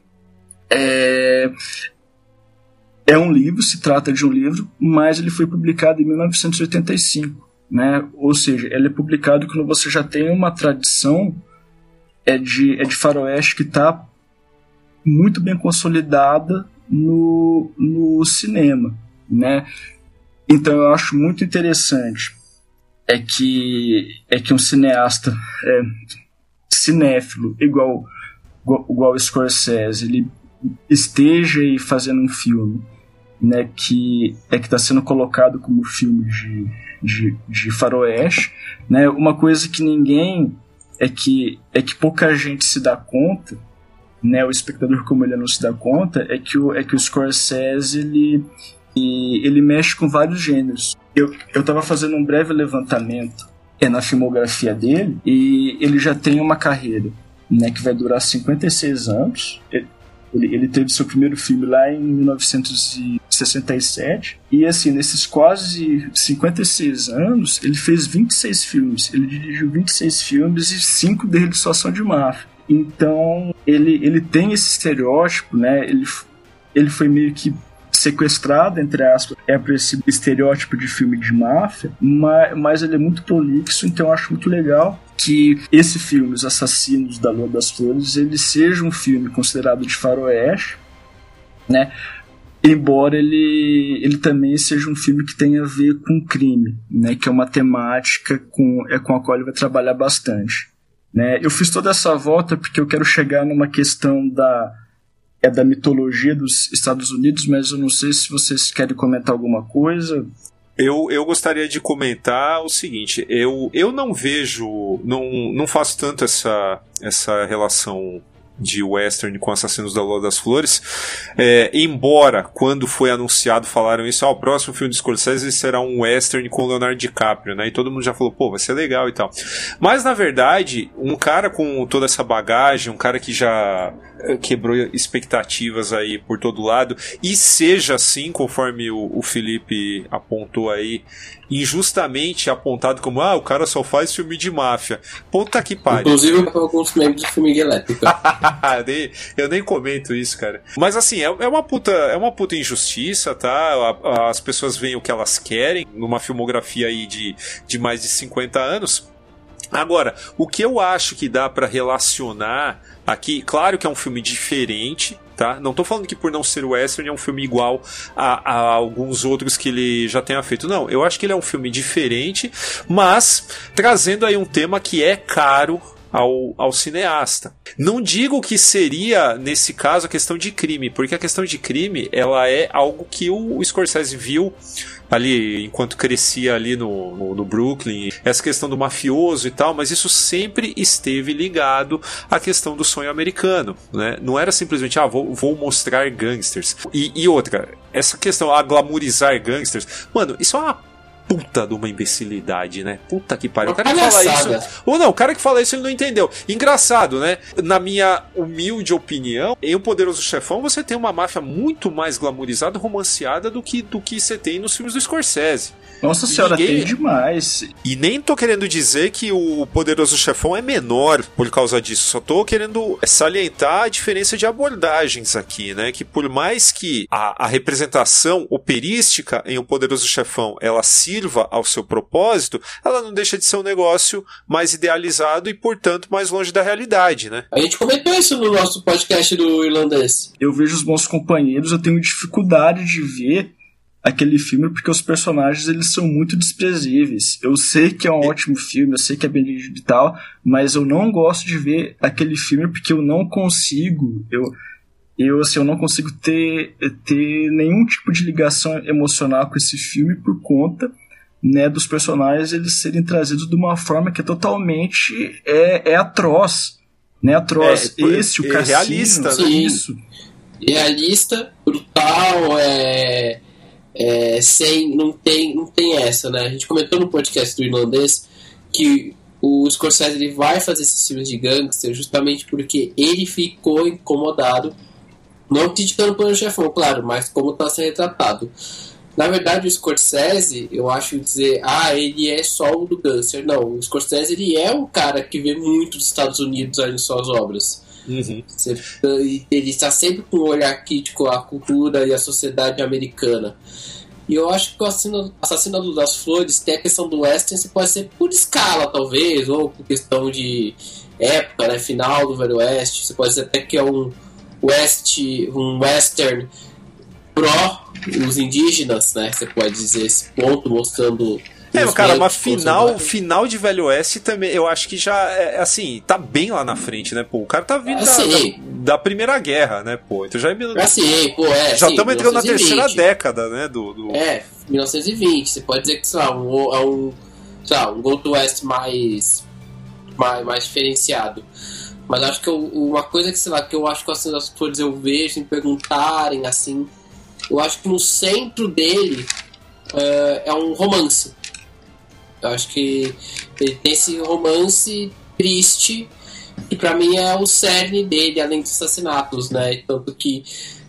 É É um livro, se trata de um livro, mas ele foi publicado em mil novecentos e oitenta e cinco, né? Ou seja, ele é publicado quando você já tem uma tradição é de, é de faroeste que está muito bem consolidada no, no cinema, né? Então eu acho muito interessante é que, é que um cineasta é, cinéfilo igual, igual, igual o Scorsese, ele esteja aí fazendo um filme, né, que é que está sendo colocado como filme de, de, de faroeste, né? Uma coisa que ninguém é que é que pouca gente se dá conta, né? O espectador como ele não se dá conta é que o é que o Scorsese ele e, ele mexe com vários gêneros. Eu eu estava fazendo um breve levantamento é, na filmografia dele e ele já tem uma carreira, né, que vai durar cinquenta e seis anos. Ele, Ele, ele teve seu primeiro filme lá em mil novecentos e sessenta e sete. E assim, nesses quase cinquenta e seis anos, ele fez vinte e seis filmes. Ele dirigiu vinte e seis filmes e cinco deles só são de máfia. Então, ele, ele tem esse estereótipo, né? Ele, ele foi meio que sequestrado, entre aspas, é para esse estereótipo de filme de máfia, mas, mas ele é muito prolixo, então eu acho muito legal que esse filme, Os Assassinos da Lua das Flores, ele seja um filme considerado de faroeste, né? Embora ele, ele também seja um filme que tenha a ver com crime, né? Que é uma temática com, é com a qual ele vai trabalhar bastante, né? Eu fiz toda essa volta porque eu quero chegar numa questão da, é da mitologia dos Estados Unidos, mas eu não sei se vocês querem comentar alguma coisa. Eu, eu gostaria de comentar o seguinte, eu, eu não vejo, não, não faço tanto essa, essa relação de western com Assassinos da Lua das Flores, é, embora quando foi anunciado falaram isso, ah, o próximo filme de Scorsese será um western com Leonardo DiCaprio, né, e todo mundo já falou, pô, vai ser legal e tal, mas na verdade um cara com toda essa bagagem, um cara que já quebrou expectativas aí por todo lado, e seja assim, conforme o, o Felipe apontou aí, injustamente apontado como, ah, o cara só faz filme de máfia. Puta que pariu. Inclusive com alguns membros do Formiga Elétrica. Eu nem comento isso, cara. Mas assim, é, é, uma puta, é uma puta injustiça, tá? As pessoas veem o que elas querem numa filmografia aí de, de mais de cinquenta anos. Agora, o que eu acho que dá pra relacionar aqui, claro que é um filme diferente, tá? Não tô falando que por não ser western é um filme igual a, a alguns outros que ele já tenha feito, não, eu acho que ele é um filme diferente, mas trazendo aí um tema que é caro Ao, ao cineasta. Não digo que seria, nesse caso, a questão de crime, porque a questão de crime, ela é algo que o, o Scorsese viu ali, enquanto crescia ali no, no, no Brooklyn, essa questão do mafioso e tal, mas isso sempre esteve ligado à questão do sonho americano, né? Não era simplesmente, ah, vou, vou mostrar gangsters. E, e outra, essa questão, ah, glamourizar gangsters, mano, isso é uma puta de uma imbecilidade, né? Puta que pariu. O cara que fala isso... Ou não, o cara que fala isso ele não entendeu. Engraçado, né? Na minha humilde opinião, em O Poderoso Chefão você tem uma máfia muito mais glamourizada, romanceada do que, do que você tem nos filmes do Scorsese. Nossa senhora, ninguém... tem demais. E nem tô querendo dizer que o Poderoso Chefão é menor por causa disso. Só tô querendo salientar a diferença de abordagens aqui, né? Que por mais que a, a representação operística em O Poderoso Chefão ela sirva ao seu propósito, ela não deixa de ser um negócio mais idealizado e, portanto, mais longe da realidade, né? A gente comentou isso no nosso podcast do Irlandês. Eu vejo Os Bons Companheiros, eu tenho dificuldade de ver aquele filme porque os personagens eles são muito desprezíveis. Eu sei que é um ótimo filme, eu sei que é bem dirigido e tal, mas eu não gosto de ver aquele filme porque eu não consigo, eu, eu, assim, eu não consigo ter, ter nenhum tipo de ligação emocional com esse filme por conta, né, dos personagens eles serem trazidos de uma forma que é totalmente é, é atroz, né, atroz. É, esse, o é Cassino, realista, né? Isso. Realista, brutal, é... É, sem, não, tem, não tem essa, né? A gente comentou no podcast do Irlandês que o Scorsese ele vai fazer esses filmes de gangster justamente porque ele ficou incomodado, não criticando pelo chefão, claro, mas como está sendo retratado. Na verdade, o Scorsese, eu acho dizer, ah, ele é só o do gangster. Não, o Scorsese ele é um cara que vê muito dos Estados Unidos aí em suas obras. Uhum. Ele está sempre com um olhar crítico à cultura e à sociedade americana. E eu acho que o Assassino das Flores tem a questão do western, você pode ser por escala talvez, ou por questão de época, né, final do Velho Oeste. Você pode dizer até que é um, west, um western pró os indígenas, né? Você pode dizer esse ponto mostrando... É, cara, mas final, final de Velho Oeste também, eu acho que já, é, assim, tá bem lá na frente, né, pô? O cara tá vindo assim, da, da, da Primeira Guerra, né, pô? Então já é... Assim, pô, é, já assim, estamos entrando na terceira década, né, do, do... É, mil novecentos e vinte, você pode dizer que, sei lá, um, é um, sei lá, um Gold West mais, mais, mais diferenciado. Mas acho que eu, uma coisa que, sei lá, que eu acho que assim, as pessoas eu vejo, me perguntarem, assim, eu acho que no centro dele uh, é um romance. Eu acho que ele tem esse romance triste que pra mim é o cerne dele, além dos assassinatos, né? Tanto que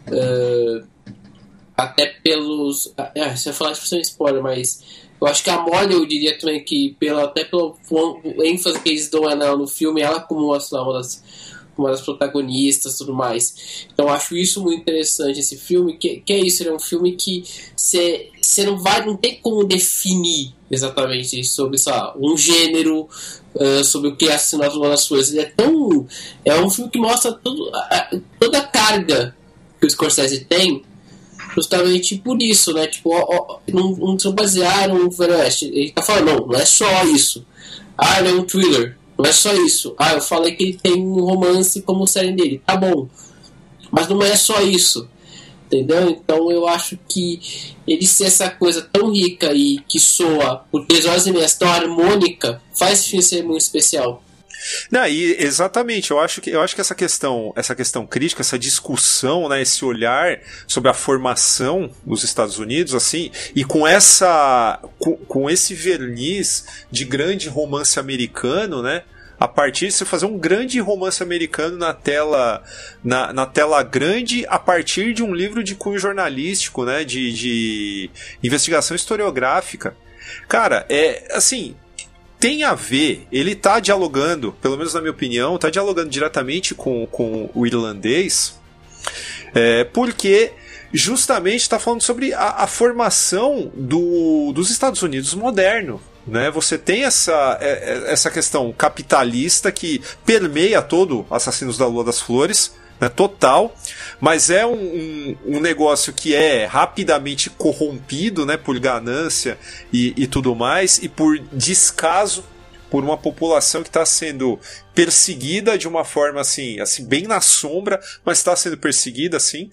uh, até pelos... É, se eu falar isso foi um spoiler, mas eu acho que a Molly, eu diria também que pela, até pelo ênfase que eles dão nela no filme, ela como uma das, uma das protagonistas e tudo mais. Então eu acho isso muito interessante, esse filme, que, que é isso, ele é um filme que você não vai, não tem como definir exatamente sobre, sei lá, um gênero, uh, sobre o que é Assassinato das Flores. Ele é tão... É um filme que mostra tudo, a, toda a carga que o Scorsese tem, justamente por isso, né? Tipo, ó, ó, não, não se basearam no Velho Oeste. Ele tá falando, não, não é só isso. Ah, ele é um thriller. Não é só isso. Ah, eu falei que ele tem um romance como série dele. Tá bom. Mas não é só isso. Entendeu? Então eu acho que ele ser essa coisa tão rica e que soa por três horas e meia tão harmônica, faz esse filme ser muito especial. Não, e exatamente, eu acho que, eu acho que essa questão, essa questão crítica, essa discussão, né, esse olhar sobre a formação dos Estados Unidos, assim, e com essa, com, com esse verniz de grande romance americano, né, a partir de você fazer um grande romance americano na tela, na, na tela grande, a partir de um livro de cunho jornalístico, né, de, de investigação historiográfica. Cara, é, assim, tem a ver, ele tá dialogando, pelo menos na minha opinião, tá dialogando diretamente com, com o irlandês, é, porque justamente está falando sobre a, a formação do, dos Estados Unidos moderno. Né? Você tem essa, essa questão capitalista que permeia todo Assassinos da Lua das Flores, né? Total, mas é um, um, um negócio que é rapidamente corrompido, né? Por ganância e, e tudo mais, e por descaso por uma população que está sendo perseguida de uma forma assim, assim bem na sombra, mas está sendo perseguida assim.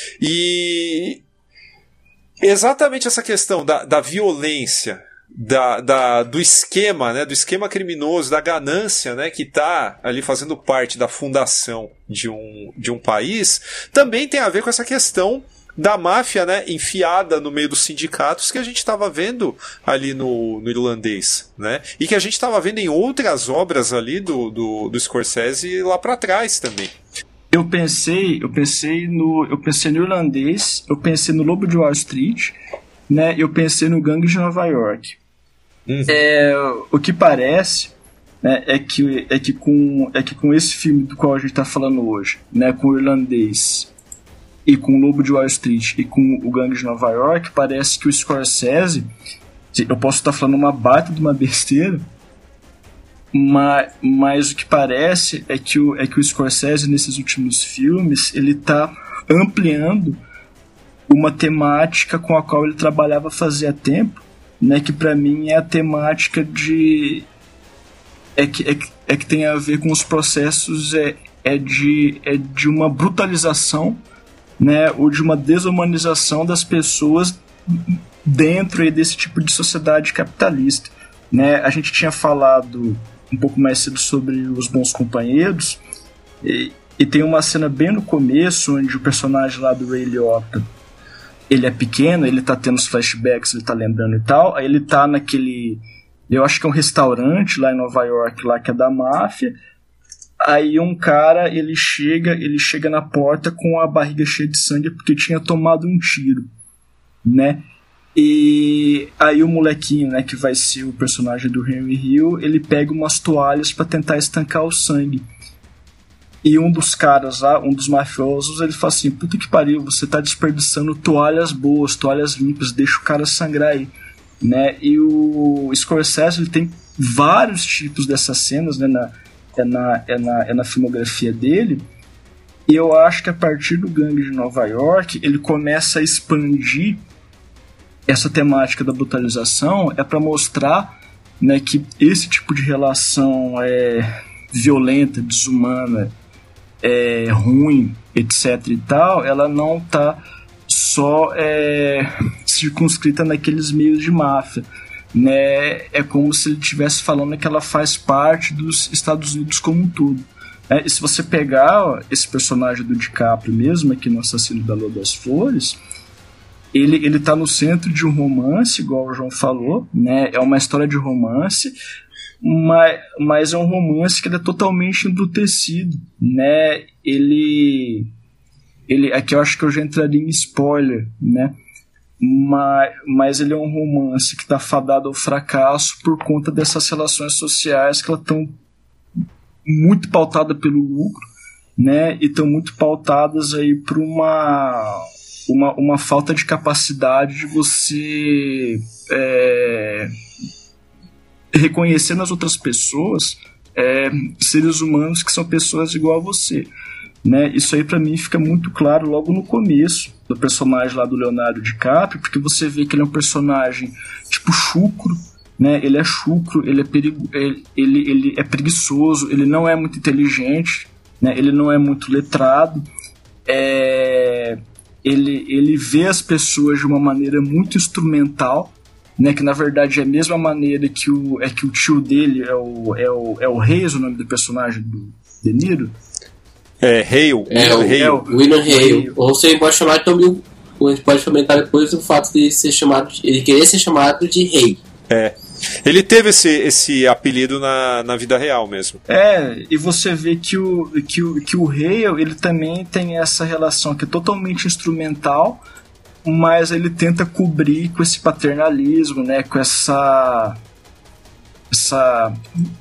E exatamente essa questão da, da violência, Da, da, do esquema, né, do esquema criminoso, da ganância, né, que está ali fazendo parte da fundação de um, de um país, também tem a ver com essa questão da máfia, né, enfiada no meio dos sindicatos que a gente estava vendo ali no, no irlandês, né, e que a gente estava vendo em outras obras ali do, do, do Scorsese lá para trás também. Eu pensei, eu pensei no, eu pensei no irlandês, eu pensei no Lobo de Wall Street, né, eu pensei no Gangue de Nova York. Uhum. É, o que parece, né, é, que, é, que com, é que com esse filme do qual a gente está falando hoje, né, com o irlandês e com o Lobo de Wall Street e com o Gangue de Nova York, parece que o Scorsese, eu posso estar falando uma baita de uma besteira, mas, mas o que parece é que o, é que o Scorsese nesses últimos filmes ele está ampliando uma temática com a qual ele trabalhava fazia tempo, né, que pra mim é a temática de é que, é, que, é que tem a ver com os processos é, é, de, é de uma brutalização, né, ou de uma desumanização das pessoas dentro aí desse tipo de sociedade capitalista, né. A gente tinha falado um pouco mais cedo sobre Os Bons Companheiros e, e tem uma cena bem no começo onde o personagem lá do Ray Liotta, ele é pequeno, ele tá tendo os flashbacks, ele tá lembrando e tal, aí ele tá naquele, eu acho que é um restaurante lá em Nova York, lá que é da máfia, aí um cara, ele chega, ele chega na porta com a barriga cheia de sangue porque tinha tomado um tiro, né, e aí o molequinho, né, que vai ser o personagem do Henry Hill, ele pega umas toalhas pra tentar estancar o sangue. E um dos caras lá, um dos mafiosos, ele fala assim, puta que pariu, você tá desperdiçando toalhas boas, toalhas limpas, deixa o cara sangrar aí, né? E o Scorsese, ele tem vários tipos dessas cenas, né, na, é, na, é, na, é na filmografia dele, e eu acho que a partir do Gangue de Nova York, ele começa a expandir essa temática da brutalização, é para mostrar, né, que esse tipo de relação é violenta, desumana, é, ruim, etc e tal, ela não tá só é, circunscrita naqueles meios de máfia, né? É como se ele estivesse falando que ela faz parte dos Estados Unidos como um todo, né? E se você pegar ó, esse personagem do DiCaprio mesmo, aqui no Assassino da Lua das Flores, ele, ele tá no centro de um romance, igual o João falou, né? É uma história de romance, Mas, mas é um romance que ele é totalmente embrutecido, né? Ele, ele, aqui eu acho que eu já entraria em spoiler, né? Mas, mas ele é um romance que está fadado ao fracasso por conta dessas relações sociais que elas estão muito pautadas pelo lucro, né? E estão muito pautadas aí por uma, uma, uma falta de capacidade de você é, reconhecer nas outras pessoas é, seres humanos que são pessoas igual a você, né? Isso aí pra mim fica muito claro logo no começo do personagem lá do Leonardo DiCaprio, porque você vê que ele é um personagem tipo chucro, né? Ele é chucro, ele é, perigo, ele, ele, ele é preguiçoso, ele não é muito inteligente, né? Ele não é muito letrado, é, ele, ele vê as pessoas de uma maneira muito instrumental, né, que na verdade é a mesma maneira que o, é que o tio dele é o, é o, é o Reis, o nome do personagem do De Niro. É, Hale. É, o, é o William Hale. Ou você pode chamar também, a gente pode comentar depois o fato de ser chamado, ele querer ser chamado de Rei. É. Ele teve esse, esse apelido na, na vida real mesmo. É, e você vê que o, que o, que o Hale, ele também tem essa relação que é totalmente instrumental, mas ele tenta cobrir com esse paternalismo, né, com essa essa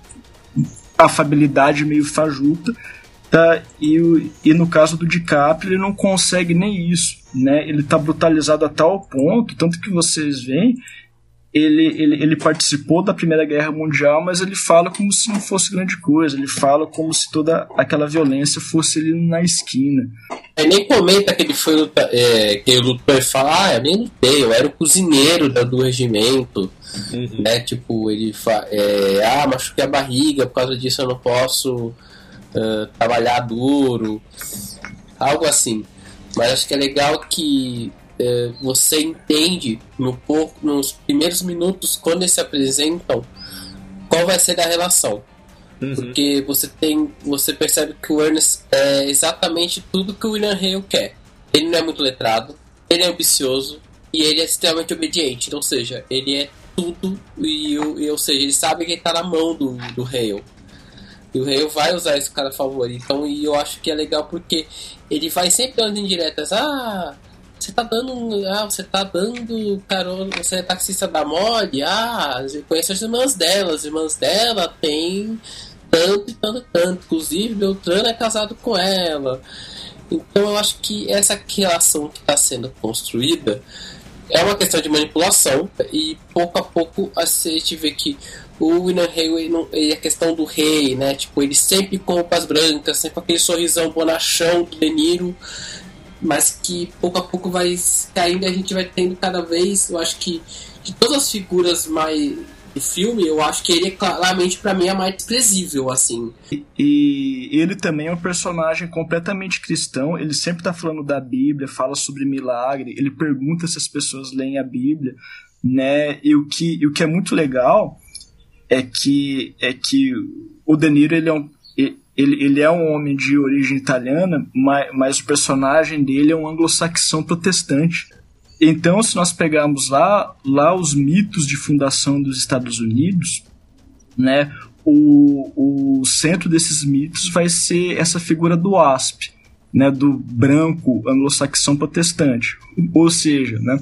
afabilidade meio fajuta, tá? E, e no caso do DiCaprio, ele não consegue nem isso, né? Ele tá brutalizado a tal ponto, tanto que vocês veem, ele, ele, ele participou da Primeira Guerra Mundial, mas ele fala como se não fosse grande coisa, ele fala como se toda aquela violência fosse ali na esquina. Ele nem comenta que ele foi lutar, é, que ele lutou e fala, ah, eu nem lutei, eu era o cozinheiro da, do regimento, uhum. né? Tipo, ele fala, é, ah, machuquei a barriga, por causa disso eu não posso uh, trabalhar duro, algo assim. Mas acho que é legal que uh, você entende no pouco, nos primeiros minutos, quando eles se apresentam, qual vai ser a relação. Uhum. Porque você tem, você percebe que o Ernest é exatamente tudo que o William Hale quer. Ele não é muito letrado, ele é ambicioso e ele é extremamente obediente. Ou seja, ele é tudo e, e ou seja, ele sabe que ele está na mão do, do Hale. E o Hale vai usar esse cara a favor. Então, e eu acho que é legal porque ele vai sempre dando indiretas. Ah, você tá dando. Ah, você tá dando carona. Você é taxista da Molly? Ah, eu conheço as irmãs dela. As irmãs dela têm tanto e tanto tanto. Inclusive, Beltrano é casado com ela. Então eu acho que essa relação que está sendo construída é uma questão de manipulação. E pouco a pouco a gente vê que o William Hale é a questão do rei, né? Tipo, ele sempre com roupas brancas, sempre com aquele sorrisão bonachão do De Niro, mas que pouco a pouco vai caindo e a gente vai tendo cada vez, eu acho que de todas as figuras mais do filme, eu acho que ele é claramente pra mim a mais desprezível, assim. E, e ele também é um personagem completamente cristão, ele sempre tá falando da Bíblia, fala sobre milagre, ele pergunta se as pessoas leem a Bíblia, né? E o que, e o que é muito legal é que, é que o De Niro, ele é um, ele, ele é um homem de origem italiana, mas, mas o personagem dele é um anglo-saxão protestante. Então, se nós pegarmos lá, lá os mitos de fundação dos Estados Unidos, né, o, o centro desses mitos vai ser essa figura do W A S P, né, do branco anglo-saxão protestante. Ou seja, né,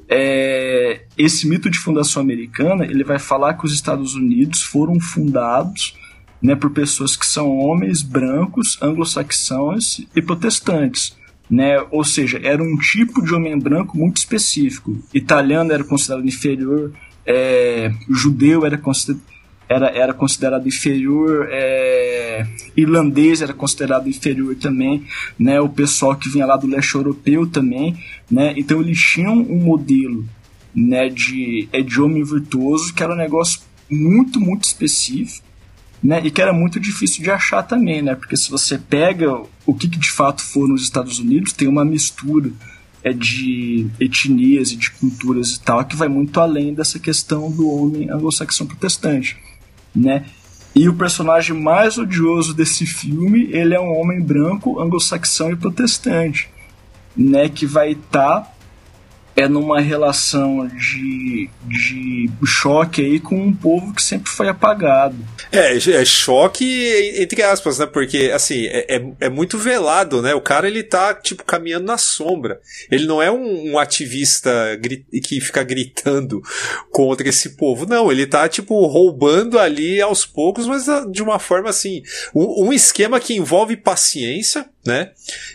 é, esse mito de fundação americana, ele vai falar que os Estados Unidos foram fundados, né, por pessoas que são homens brancos, anglo-saxões e protestantes. Né? Ou seja, era um tipo de homem branco muito específico. Italiano era considerado inferior, é, judeu era, consider, era, era considerado inferior, é, irlandês era considerado inferior também, né? O pessoal que vinha lá do leste europeu também, né? Então eles tinham um modelo, né, de, de homem virtuoso que era um negócio muito, muito específico, né, e que era muito difícil de achar também, né, porque se você pega o que, que de fato foram os Estados Unidos, tem uma mistura é, de etnias e de culturas e tal, que vai muito além dessa questão do homem anglo-saxão protestante, né, e o personagem mais odioso desse filme, ele é um homem branco, anglo-saxão e protestante, né, que vai estar tá, é numa relação de, de choque aí com um povo que sempre foi apagado. É, é choque entre aspas, né? Porque, assim, é, é, é muito velado, né? O cara, ele tá, tipo, caminhando na sombra. Ele não é um, um ativista gri- que fica gritando contra esse povo. Não, ele tá, tipo, roubando ali aos poucos, mas de uma forma, assim, um, um esquema que envolve paciência, né?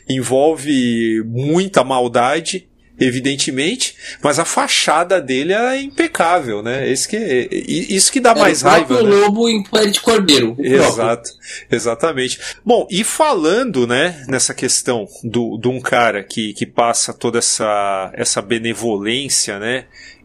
Envolve muita maldade, evidentemente, mas a fachada dele é impecável, né? Esse que, isso que dá é mais raiva, né? O lobo em pele de cordeiro. Exato, exatamente. Bom, e falando, né, nessa questão do, de um cara que, que passa toda essa, essa benevolência, né?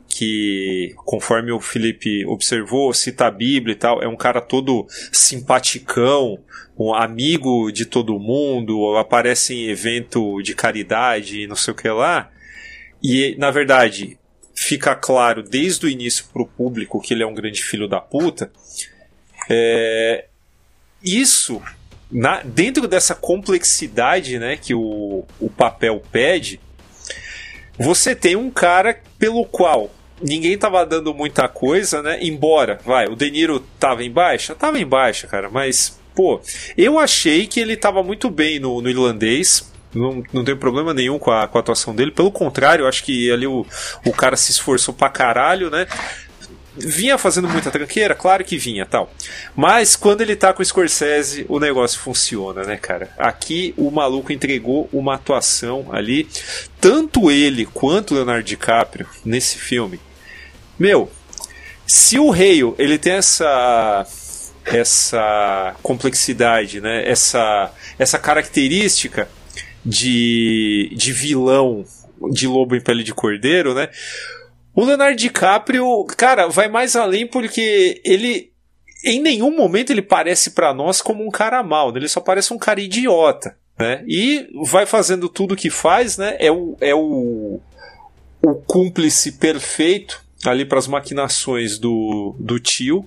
Que, conforme o Felipe observou, cita a Bíblia e tal, é um cara todo simpaticão, um amigo de todo mundo, aparece em evento de caridade e não sei o que lá. E, na verdade, fica claro desde o início pro público que ele é um grande filho da puta, é, isso, na, dentro dessa complexidade, né, que o, o papel pede, você tem um cara pelo qual ninguém tava dando muita coisa, né? Embora, vai, o De Niro tava em baixa? Tava em baixa, cara, mas, pô, eu achei que ele tava muito bem no, no Irlandês. Não, não tenho problema nenhum com a, com a atuação dele. Pelo contrário, eu acho que ali o, o cara se esforçou pra caralho, né? Vinha fazendo muita tranqueira, claro que vinha, tal. Mas quando ele tá com o Scorsese, o negócio funciona, né, cara? Aqui o maluco entregou uma atuação ali, tanto ele quanto o Leonardo DiCaprio nesse filme. Meu, se o Hale, ele tem essa essa complexidade, né? Essa essa característica de de vilão de lobo em pele de cordeiro, né? O Leonardo DiCaprio, cara, vai mais além porque ele, em nenhum momento ele parece pra nós como um cara mau, né? Ele só parece um cara idiota, né? E vai fazendo tudo que faz, né? É o, é o, o cúmplice perfeito ali pras maquinações do, do tio.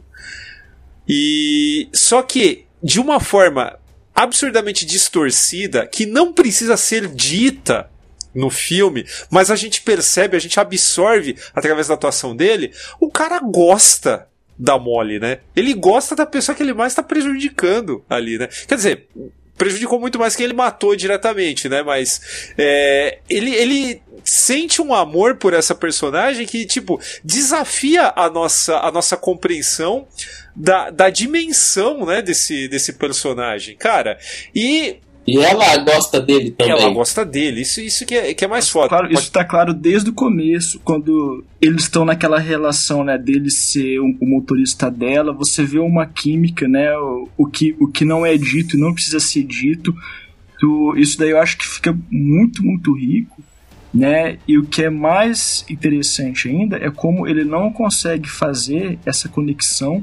E só que de uma forma absurdamente distorcida, que não precisa ser dita no filme, mas a gente percebe, a gente absorve através da atuação dele, o cara gosta da Molly, né? Ele gosta da pessoa que ele mais tá prejudicando ali, né? Quer dizer, prejudicou muito mais que ele matou diretamente, né? Mas é, ele, ele sente um amor por essa personagem que, tipo, desafia a nossa, a nossa compreensão da, da dimensão, né, desse, desse personagem, cara. E E ela gosta dele também. Ela gosta dele, isso, isso que, é, que é mais foda. Claro, isso tá claro desde o começo, quando eles estão naquela relação, né, dele ser o, o motorista dela, você vê uma química, né, o, o, que, o que não é dito e não precisa ser dito. Tu, isso daí eu acho que fica muito, muito rico, né, e o que é mais interessante ainda é como ele não consegue fazer essa conexão,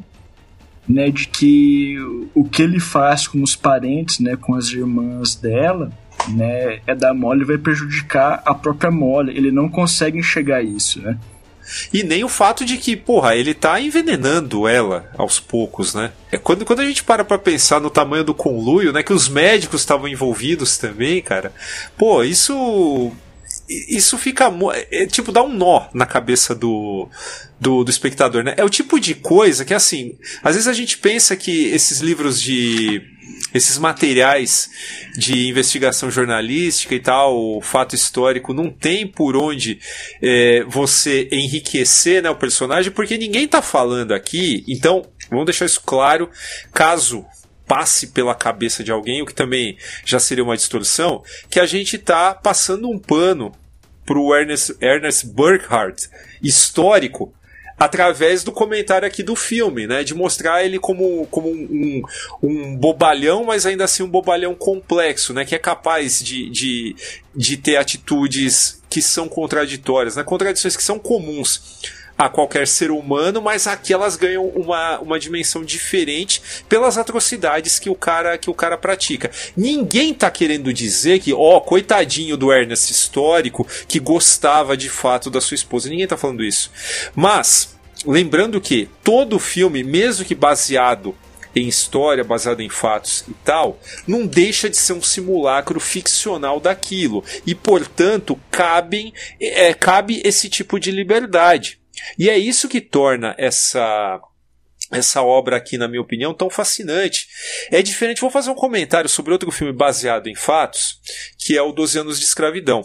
né, de que o que ele faz com os parentes, né, com as irmãs dela, né, é da Molly, vai prejudicar a própria Molly. Ele não consegue enxergar isso, né? E nem o fato de que, porra, ele tá envenenando ela aos poucos, né? É quando, quando a gente para pra pensar no tamanho do conluio, né, que os médicos estavam envolvidos também, cara, pô, isso... Isso fica, é, tipo, dá um nó na cabeça do, do, do espectador, né? É o tipo de coisa que, assim, às vezes a gente pensa que esses livros de... esses materiais de investigação jornalística e tal, o fato histórico, não tem por onde é, você enriquecer, né, o personagem, porque ninguém tá falando aqui. Então, vamos deixar isso claro, caso passe pela cabeça de alguém, o que também já seria uma distorção, que a gente tá passando um pano pro Ernest, Ernest Burkhardt histórico através do comentário aqui do filme, né, de mostrar ele como, como um, um, um bobalhão, mas ainda assim um bobalhão complexo, né, que é capaz de, de, de ter atitudes que são contraditórias, né, contradições que são comuns a qualquer ser humano, mas aqui elas ganham uma, uma dimensão diferente pelas atrocidades que o cara, que o cara pratica. Ninguém tá querendo dizer que, ó, oh, coitadinho do Ernest histórico que gostava de fato da sua esposa. Ninguém tá falando isso. Mas, lembrando que todo filme, mesmo que baseado em história, baseado em fatos e tal, não deixa de ser um simulacro ficcional daquilo. E, portanto, cabem, é, cabe esse tipo de liberdade. E é isso que torna essa, essa obra aqui, na minha opinião, tão fascinante. É diferente, vou fazer um comentário sobre outro filme baseado em fatos, que é o doze anos de escravidão.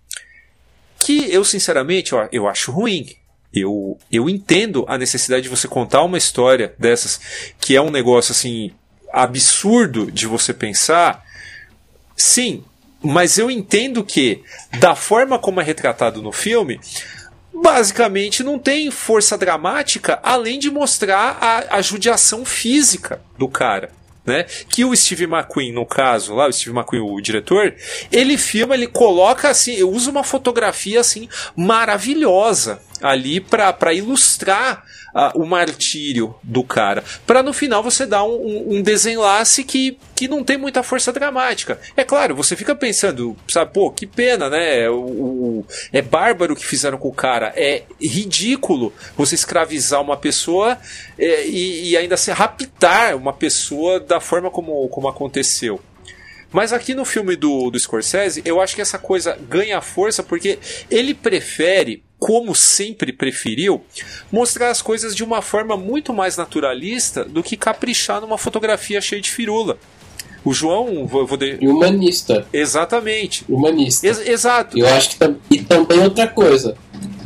Que eu, sinceramente, ó, eu acho ruim. Eu, eu entendo a necessidade de você contar uma história dessas, que é um negócio assim absurdo de você pensar. Sim, mas eu entendo que, da forma como é retratado no filme, basicamente não tem força dramática além de mostrar a, a judiação física do cara, né? Que o Steve McQueen, no caso lá, o Steve McQueen, o diretor, ele filma, ele coloca assim, usa uma fotografia assim maravilhosa ali para ilustrar uh, o martírio do cara, para no final você dar um, um, um desenlace que, que não tem muita força dramática. É claro, você fica pensando, sabe, pô, que pena, né? O, o, é bárbaro o que fizeram com o cara, é ridículo você escravizar uma pessoa é, e, e ainda se raptar uma pessoa da forma como, como aconteceu. Mas aqui no filme do, do Scorsese, eu acho que essa coisa ganha força porque ele prefere, como sempre preferiu, mostrar as coisas de uma forma muito mais naturalista do que caprichar numa fotografia cheia de firula. O João... Vou, vou de... E humanista. Exatamente. Humanista. Ex- exato. Eu acho que tam- e também outra coisa.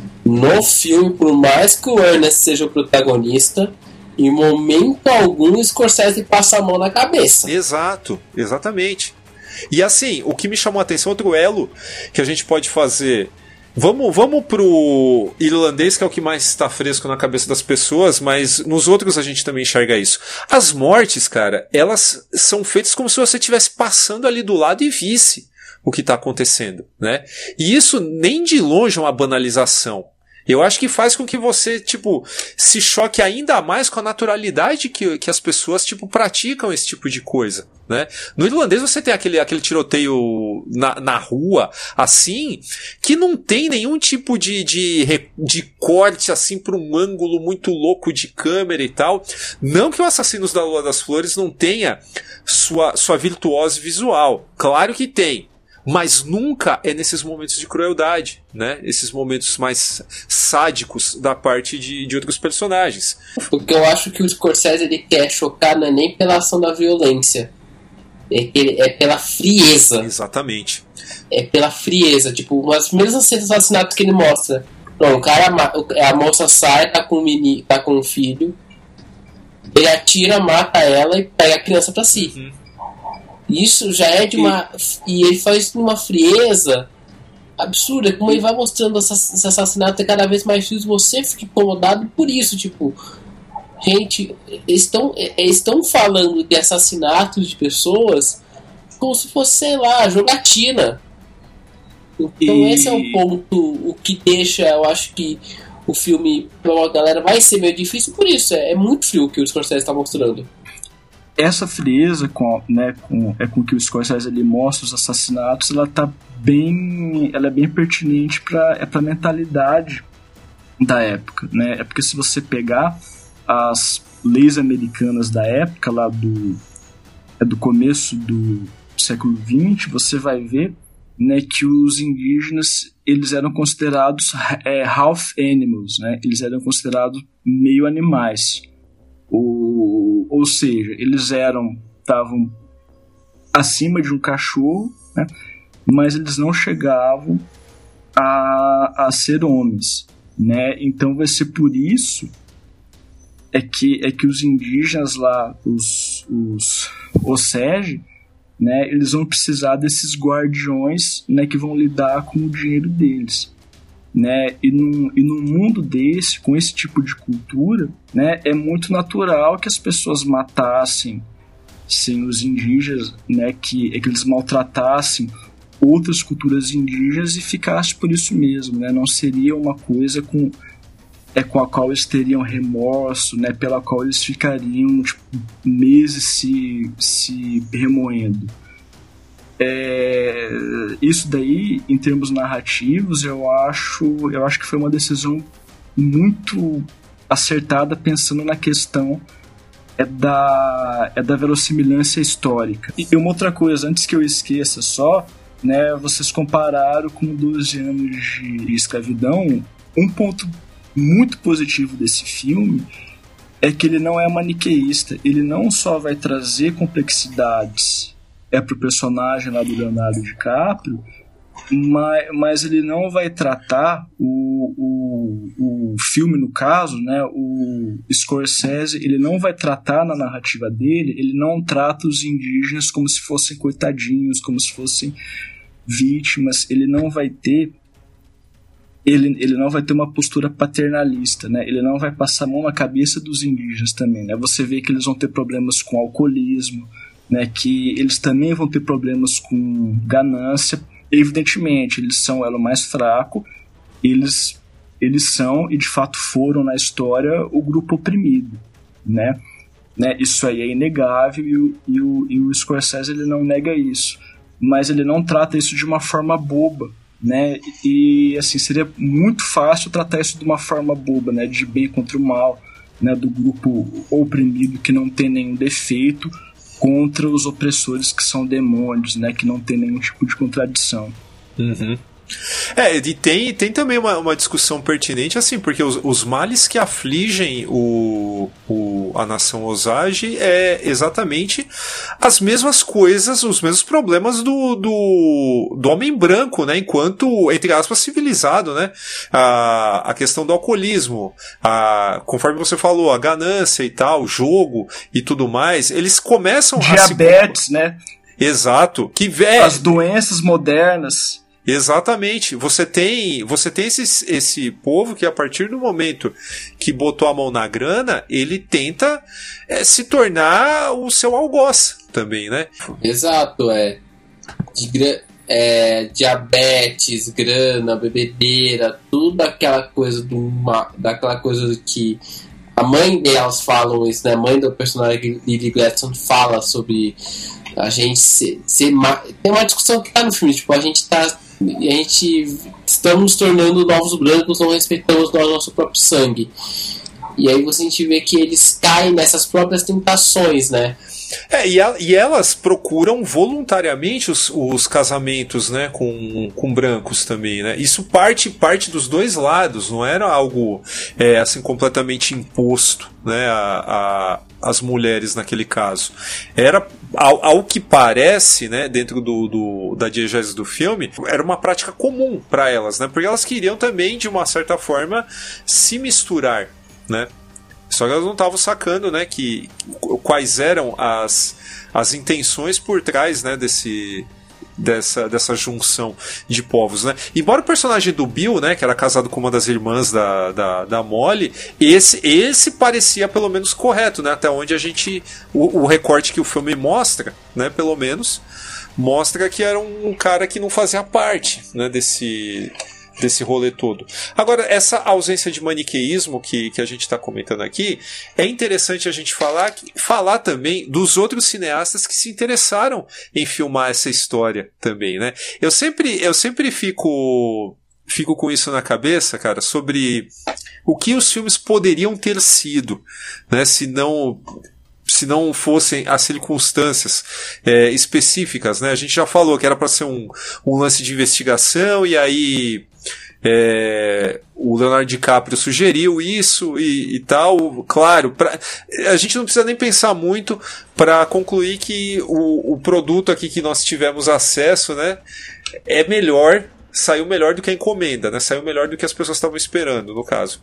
No filme, por mais que o Ernest seja o protagonista, em momento algum o Scorsese passa a mão na cabeça. Exato. Exatamente. E assim, o que me chamou a atenção, outro elo que a gente pode fazer. Vamos, vamos pro irlandês, que é o que mais está fresco na cabeça das pessoas, mas nos outros a gente também enxerga isso. As mortes, cara, elas são feitas como se você estivesse passando ali do lado e visse o que está acontecendo, né? E isso nem de longe é uma banalização. Eu acho que faz com que você, tipo, se choque ainda mais com a naturalidade que, que as pessoas, tipo, praticam esse tipo de coisa, né? No irlandês você tem aquele, aquele tiroteio na, na rua, assim, que não tem nenhum tipo de, de, de corte, assim, para um ângulo muito louco de câmera e tal. Não que o Assassinos da Lua das Flores não tenha sua, sua virtuose visual. Claro que tem. Mas nunca é nesses momentos de crueldade, né? Esses momentos mais sádicos da parte de, de outros personagens. Porque eu acho que o Scorsese ele quer chocar não é nem pela ação da violência, é, que ele, é pela frieza. Exatamente. É pela frieza. Tipo, uma das primeiras cenas de assassinatos que ele mostra. Não, o cara, a moça sai, tá com um menino, tá com um filho, ele atira, mata ela e pega a criança pra si. Uhum. Isso já é de uma... E ele faz isso de uma frieza absurda. Como ele vai mostrando esse assassinato cada vez mais frios, você fica incomodado por isso. Tipo, gente, eles estão, eles estão falando de assassinatos de pessoas como se fosse, sei lá, jogatina. Então e... esse é um ponto, o que deixa, eu acho que o filme pra uma galera vai ser meio difícil por isso. É, é muito frio o que o Scorsese está mostrando. Essa frieza com, né, com, é com que o Scorsese ele mostra os assassinatos, ela tá bem, ela é bem pertinente para é a mentalidade da época, né? É porque se você pegar as leis americanas da época, lá do, é do começo do século vinte, você vai ver, né, que os indígenas eles eram considerados é, half animals, né? Eles eram considerados meio animais. Ou, ou seja, eles eram estavam acima de um cachorro, né, mas eles não chegavam a, a ser homens, né? Então vai ser por isso é que, é que os indígenas lá, os, os Osage, né, eles vão precisar desses guardiões, né, que vão lidar com o dinheiro deles. Né? E, num, e num mundo desse, com esse tipo de cultura, né, é muito natural que as pessoas matassem sim, os indígenas, né, que, é que eles maltratassem outras culturas indígenas e ficasse por isso mesmo, né? Não seria uma coisa com, é, com a qual eles teriam remorso, né, pela qual eles ficariam tipo, meses se, se remoendo. É, isso daí, em termos narrativos, eu acho, eu acho que foi uma decisão muito acertada, pensando na questão é da, é da verossimilhança histórica. E uma outra coisa, antes que eu esqueça só, né, vocês compararam com doze anos de escravidão. Um ponto muito positivo desse filme é que ele não é maniqueísta. Ele não só vai trazer complexidades é pro personagem lá do Leonardo DiCaprio, mas, mas ele não vai tratar o, o, o filme, no caso, né, o Scorsese, ele não vai tratar na narrativa dele, ele não trata os indígenas como se fossem coitadinhos, como se fossem vítimas, ele não vai ter ele, ele não vai ter uma postura paternalista, né? Ele não vai passar a mão na cabeça dos indígenas também, né? Você vê que eles vão ter problemas com alcoolismo, né, que eles também vão ter problemas com ganância. Evidentemente, eles são o elo mais fraco, eles eles são, e de fato foram na história, o grupo oprimido, né? Né? Isso aí é inegável e o, e, o, e o Scorsese ele não nega isso, mas ele não trata isso de uma forma boba, né? E assim, seria muito fácil tratar isso de uma forma boba, né? De bem contra o mal, né? Do grupo oprimido que não tem nenhum defeito contra os opressores que são demônios, né? Que não tem nenhum tipo de contradição. Uhum. É, e tem, tem também uma, uma discussão pertinente, assim, porque os, os males que afligem o, o, a nação Osage é exatamente as mesmas coisas, os mesmos problemas do, do, do homem branco, né, enquanto, entre aspas, civilizado, né, a, a questão do alcoolismo, a, conforme você falou, a ganância e tal, o jogo e tudo mais, eles começam diabetes, a se... né? Exato. Que, é... As doenças modernas. Exatamente. Você tem, você tem esse, esse povo que a partir do momento que botou a mão na grana, ele tenta é, se tornar o seu algoz também, né? Exato, é. De, é diabetes, grana, bebedeira, tudo aquela coisa do daquela coisa que a mãe delas falam isso, né? A mãe do personagem Lily Gladstone fala sobre a gente ser, ser tem uma discussão que tá no filme, tipo, a gente tá E a gente estamos tornando novos brancos, não respeitamos o nosso próprio sangue. E aí você a gente vê que eles caem nessas próprias tentações, né? É, e, a, e elas procuram voluntariamente os, os casamentos, né, com, com brancos também, né? Isso parte, parte dos dois lados, não era algo é, assim completamente imposto, né, a, a, as mulheres naquele caso. Era, ao, ao que parece, né, dentro do, do, da diegese do filme, era uma prática comum para elas, né? Porque elas queriam também, de uma certa forma, se misturar, né? Só que elas não estavam sacando, né, que, quais eram as, as intenções por trás, né, desse, dessa, dessa junção de povos, né? Embora o personagem do Bill, né, que era casado com uma das irmãs da, da, da Molly, esse, esse parecia pelo menos correto, né? Até onde a gente... O, o recorte que o filme mostra, né, pelo menos, mostra que era um, um cara que não fazia parte, né, desse... desse rolê todo. Agora, essa ausência de maniqueísmo que, que a gente está comentando aqui, é interessante a gente falar, falar também dos outros cineastas que se interessaram em filmar essa história também, né? Eu sempre, eu sempre fico, fico com isso na cabeça, cara, sobre o que os filmes poderiam ter sido, né? Se não... se não fossem as circunstâncias é, específicas, né? A gente já falou que era para ser um, um lance de investigação e aí é, o Leonardo DiCaprio sugeriu isso e, e tal. Claro, pra, a gente não precisa nem pensar muito para concluir que o, o produto aqui que nós tivemos acesso, né, é melhor, saiu melhor do que a encomenda, né? Saiu melhor do que as pessoas estavam esperando, no caso.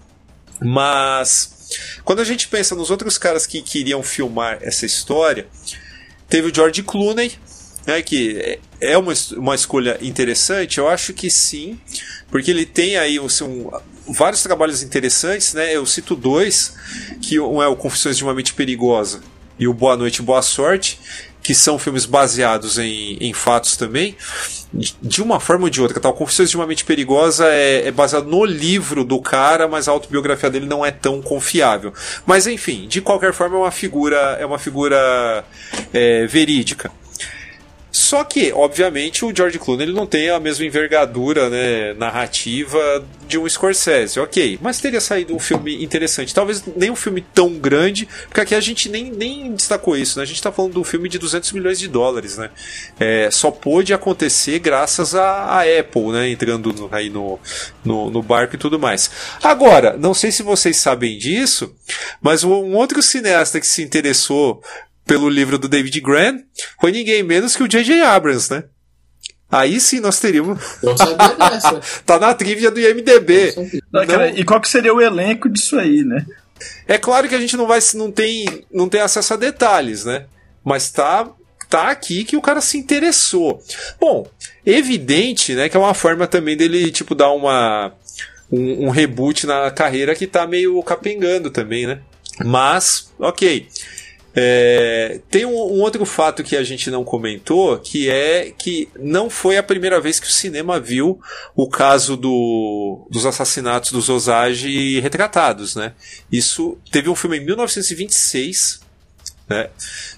Mas quando a gente pensa nos outros caras que queriam filmar essa história, teve o George Clooney, né, que é uma, uma escolha interessante. Eu acho que sim, porque ele tem aí um, um, vários trabalhos interessantes, né? Eu cito dois, que um é o Confissões de uma Mente Perigosa e o Boa Noite, Boa Sorte, que são filmes baseados em, em fatos também, de uma forma ou de outra. Tá? O Confissões de uma Mente Perigosa é, é baseado no livro do cara, mas a autobiografia dele não é tão confiável. Mas enfim, de qualquer forma é uma figura, é uma figura é, verídica. Só que, obviamente, o George Clooney ele não tem a mesma envergadura, né, narrativa de um Scorsese, ok. Mas teria saído um filme interessante. Talvez nem um filme tão grande, porque aqui a gente nem, nem destacou isso, né? A gente tá falando de um filme de duzentos milhões de dólares, né? É, só pôde acontecer graças à Apple, né? Entrando no, aí no, no, no barco e tudo mais. Agora, não sei se vocês sabem disso, mas um outro cineasta que se interessou pelo livro do David Grann foi ninguém menos que o J J Abrams, né? Aí sim nós teríamos. Eu sabia dessa. Tá na trivia do I M D B. Não, cara, e qual que seria o elenco disso aí, né? É claro que a gente não vai, não tem, não tem acesso a detalhes, né? Mas tá, tá aqui que o cara se interessou. Bom, evidente, né, que é uma forma também dele, tipo, dar uma um, um reboot na carreira que tá meio capengando também, né? Mas, ok. É, tem um, um outro fato que a gente não comentou, que é que não foi a primeira vez que o cinema viu o caso do, dos assassinatos dos Osage retratados, né? Isso teve um filme em mil novecentos e vinte e seis, né,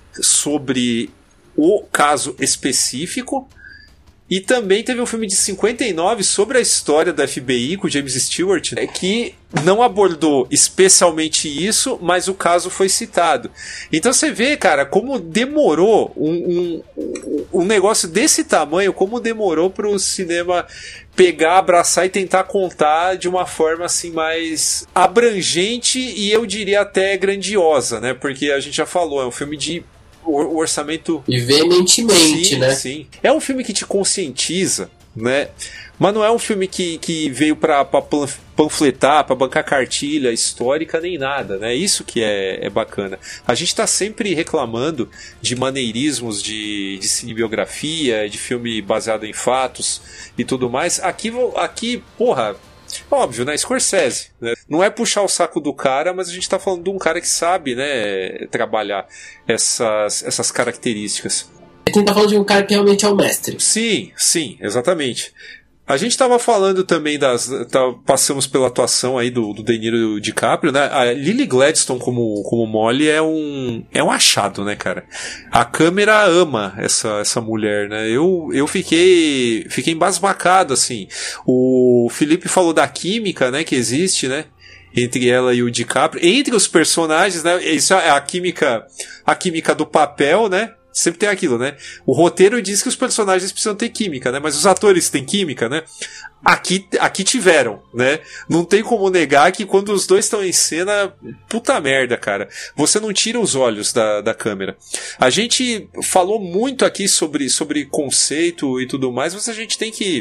sobre o caso específico. E também teve um filme de cinquenta e nove sobre a história da F B I com James Stewart, né, que não abordou especialmente isso, mas o caso foi citado. Então você vê, cara, como demorou um, um, um negócio desse tamanho, como demorou para o cinema pegar, abraçar e tentar contar de uma forma assim mais abrangente e eu diria até grandiosa, né? Porque a gente já falou, é um filme de o orçamento... E veementemente, sim, né? Sim. É um filme que te conscientiza, né? Mas não é um filme que, que veio pra, pra panfletar, pra bancar cartilha histórica, nem nada, né? Isso que é, é bacana. A gente tá sempre reclamando de maneirismos de, de cinebiografia, de filme baseado em fatos e tudo mais. Aqui, aqui porra... Óbvio, né? Scorsese, né? Não é puxar o saco do cara, mas a gente tá falando de um cara que sabe, né, trabalhar essas, essas características. A gente tá falando de um cara que realmente é o mestre. Sim, sim, exatamente. A gente tava falando também das... Tá, passamos pela atuação aí do, do De Niro e do DiCaprio, né? A Lily Gladstone como, como Molly é um, é um achado, né, cara? A câmera ama essa, essa mulher, né? Eu, eu fiquei, fiquei embasbacado, assim. O Felipe falou da química, né, que existe, né? Entre ela e o DiCaprio. Entre os personagens, né? Isso é a química, a química do papel, né? Sempre tem aquilo, né? O roteiro diz que os personagens precisam ter química, né? Mas os atores têm química, né? Aqui, aqui tiveram, né? Não tem como negar que quando os dois estão em cena, puta merda, cara. Você não tira os olhos da, da câmera. A gente falou muito aqui sobre, sobre conceito e tudo mais, mas a gente tem que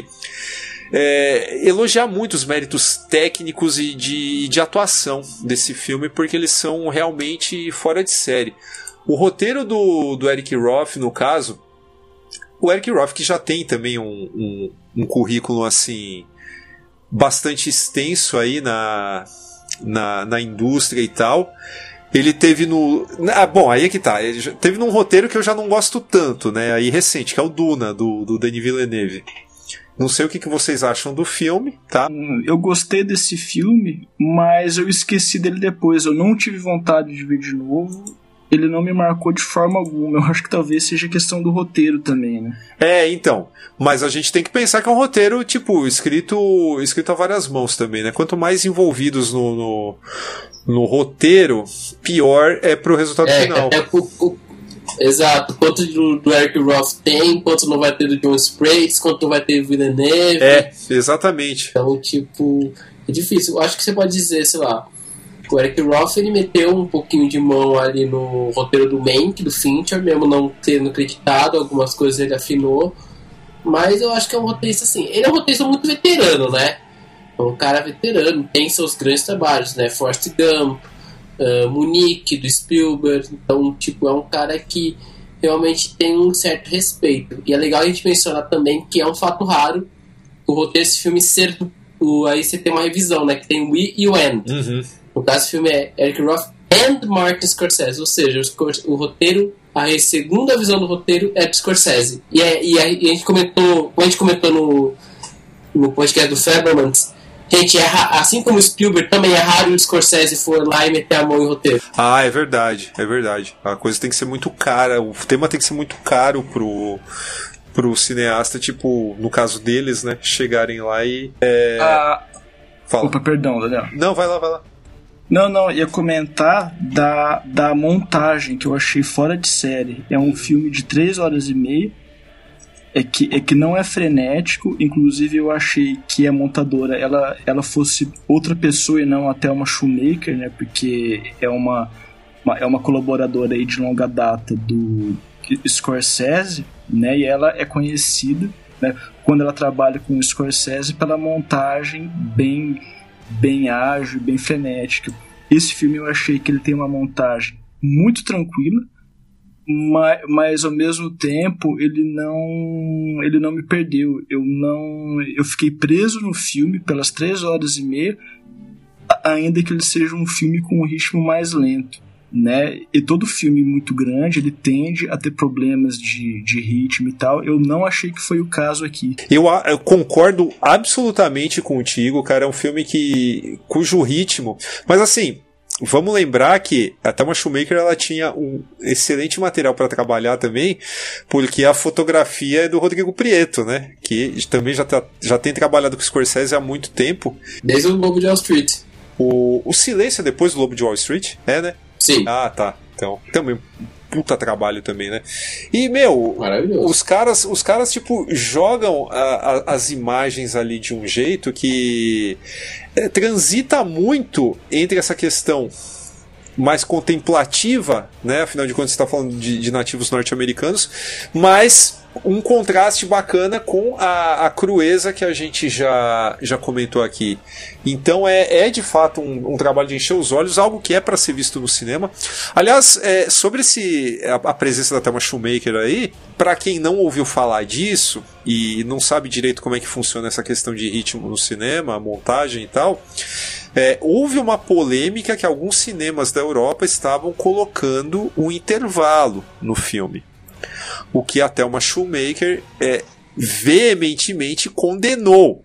é, elogiar muito os méritos técnicos e de, de atuação desse filme, porque eles são realmente fora de série. O roteiro do, do Eric Roth, no caso, o Eric Roth que já tem também um, um, um currículo assim bastante extenso aí na, na, na indústria e tal, ele teve no... Ah, bom, aí é que tá, ele teve num roteiro que eu já não gosto tanto, né, aí recente, que é o Duna, do, do Denis Villeneuve. Não sei o que, que vocês acham do filme, tá? Eu gostei desse filme, mas eu esqueci dele depois, eu não tive vontade de ver de novo. Ele não me marcou de forma alguma. Eu acho que talvez seja questão do roteiro também, né? É, então. Mas a gente tem que pensar que é um roteiro, tipo, escrito, escrito a várias mãos também, né? Quanto mais envolvidos no, no, no roteiro, pior é pro resultado é, final. É, é, o, o, exato. Quanto do, do Eric Roth tem, quanto não vai ter do John Sprates, quanto não vai ter do Villeneuve. É, exatamente. Então, tipo, é difícil. Eu acho que você pode dizer, sei lá, o Eric Roth, ele meteu um pouquinho de mão ali no roteiro do Mank, do Fincher, mesmo não tendo acreditado, algumas coisas ele afinou, mas eu acho que é um roteirista assim, ele é um roteirista muito veterano, né? É um cara veterano, tem seus grandes trabalhos, né? Forrest Gump, uh, Munique, do Spielberg, então, tipo, é um cara que realmente tem um certo respeito, e é legal a gente mencionar também que é um fato raro o roteiro desse filme ser, o, aí você tem uma revisão, né? Que tem o We e o And. Uhum. No caso, o filme é Eric Roth and Martin Scorsese, ou seja, o, o roteiro, a segunda visão do roteiro é de Scorsese. E, é, e, a, e a gente comentou, a gente comentou no, no podcast do Fablemans, gente, é, assim como o Spielberg, também é raro o Scorsese for lá e meter a mão em roteiro. Ah, é verdade, é verdade. A coisa tem que ser muito cara, o tema tem que ser muito caro pro, pro cineasta, tipo, no caso deles, né, chegarem lá e... É... Ah, Fala. Opa, perdão, Daniel. Não, vai lá, vai lá. Não, não, ia comentar da, da montagem que eu achei fora de série. É um filme de três horas e meia. É que, é que não é frenético. Inclusive eu achei que a montadora ela, ela fosse outra pessoa e não até uma Shoemaker, né? Porque é uma, uma, é uma colaboradora aí de longa data do Scorsese, né? E ela é conhecida, né, quando ela trabalha com o Scorsese pela montagem bem... bem ágil, bem frenética. Esse filme eu achei que ele tem uma montagem muito tranquila, mas, mas ao mesmo tempo ele não ele não me perdeu. Eu não eu fiquei preso no filme pelas três horas e meia, ainda que ele seja um filme com um ritmo mais lento. né? E todo filme muito grande, ele tende a ter problemas de, de ritmo e tal. Eu não achei que foi o caso aqui. Eu, eu concordo absolutamente contigo, cara. É um filme que cujo ritmo... Mas assim, vamos lembrar que a Thelma Schoonmaker, ela tinha um excelente material para trabalhar também, porque a fotografia é do Rodrigo Prieto, né? Que também já, tá, já tem trabalhado com o Scorsese há muito tempo. Desde o Lobo de Wall Street. O, o Silêncio é depois do Lobo de Wall Street? É, né? Sim. Ah, tá. Então, também puta trabalho também, né? E, meu, os caras, os caras tipo, jogam a, a, as imagens ali de um jeito que é, transita muito entre essa questão mais contemplativa, né? Afinal de contas, você está falando de, de nativos norte-americanos, mas um contraste bacana com a, a crueza que a gente já, já comentou aqui. Então é, é de fato um, um trabalho de encher os olhos, algo que é para ser visto no cinema. Aliás, é, sobre esse, a, a presença da Thelma Schoonmaker aí, para quem não ouviu falar disso e não sabe direito como é que funciona essa questão de ritmo no cinema, a montagem e tal, é, houve uma polêmica que alguns cinemas da Europa estavam colocando um intervalo no filme. O que a Thelma Schoonmaker é, veementemente condenou.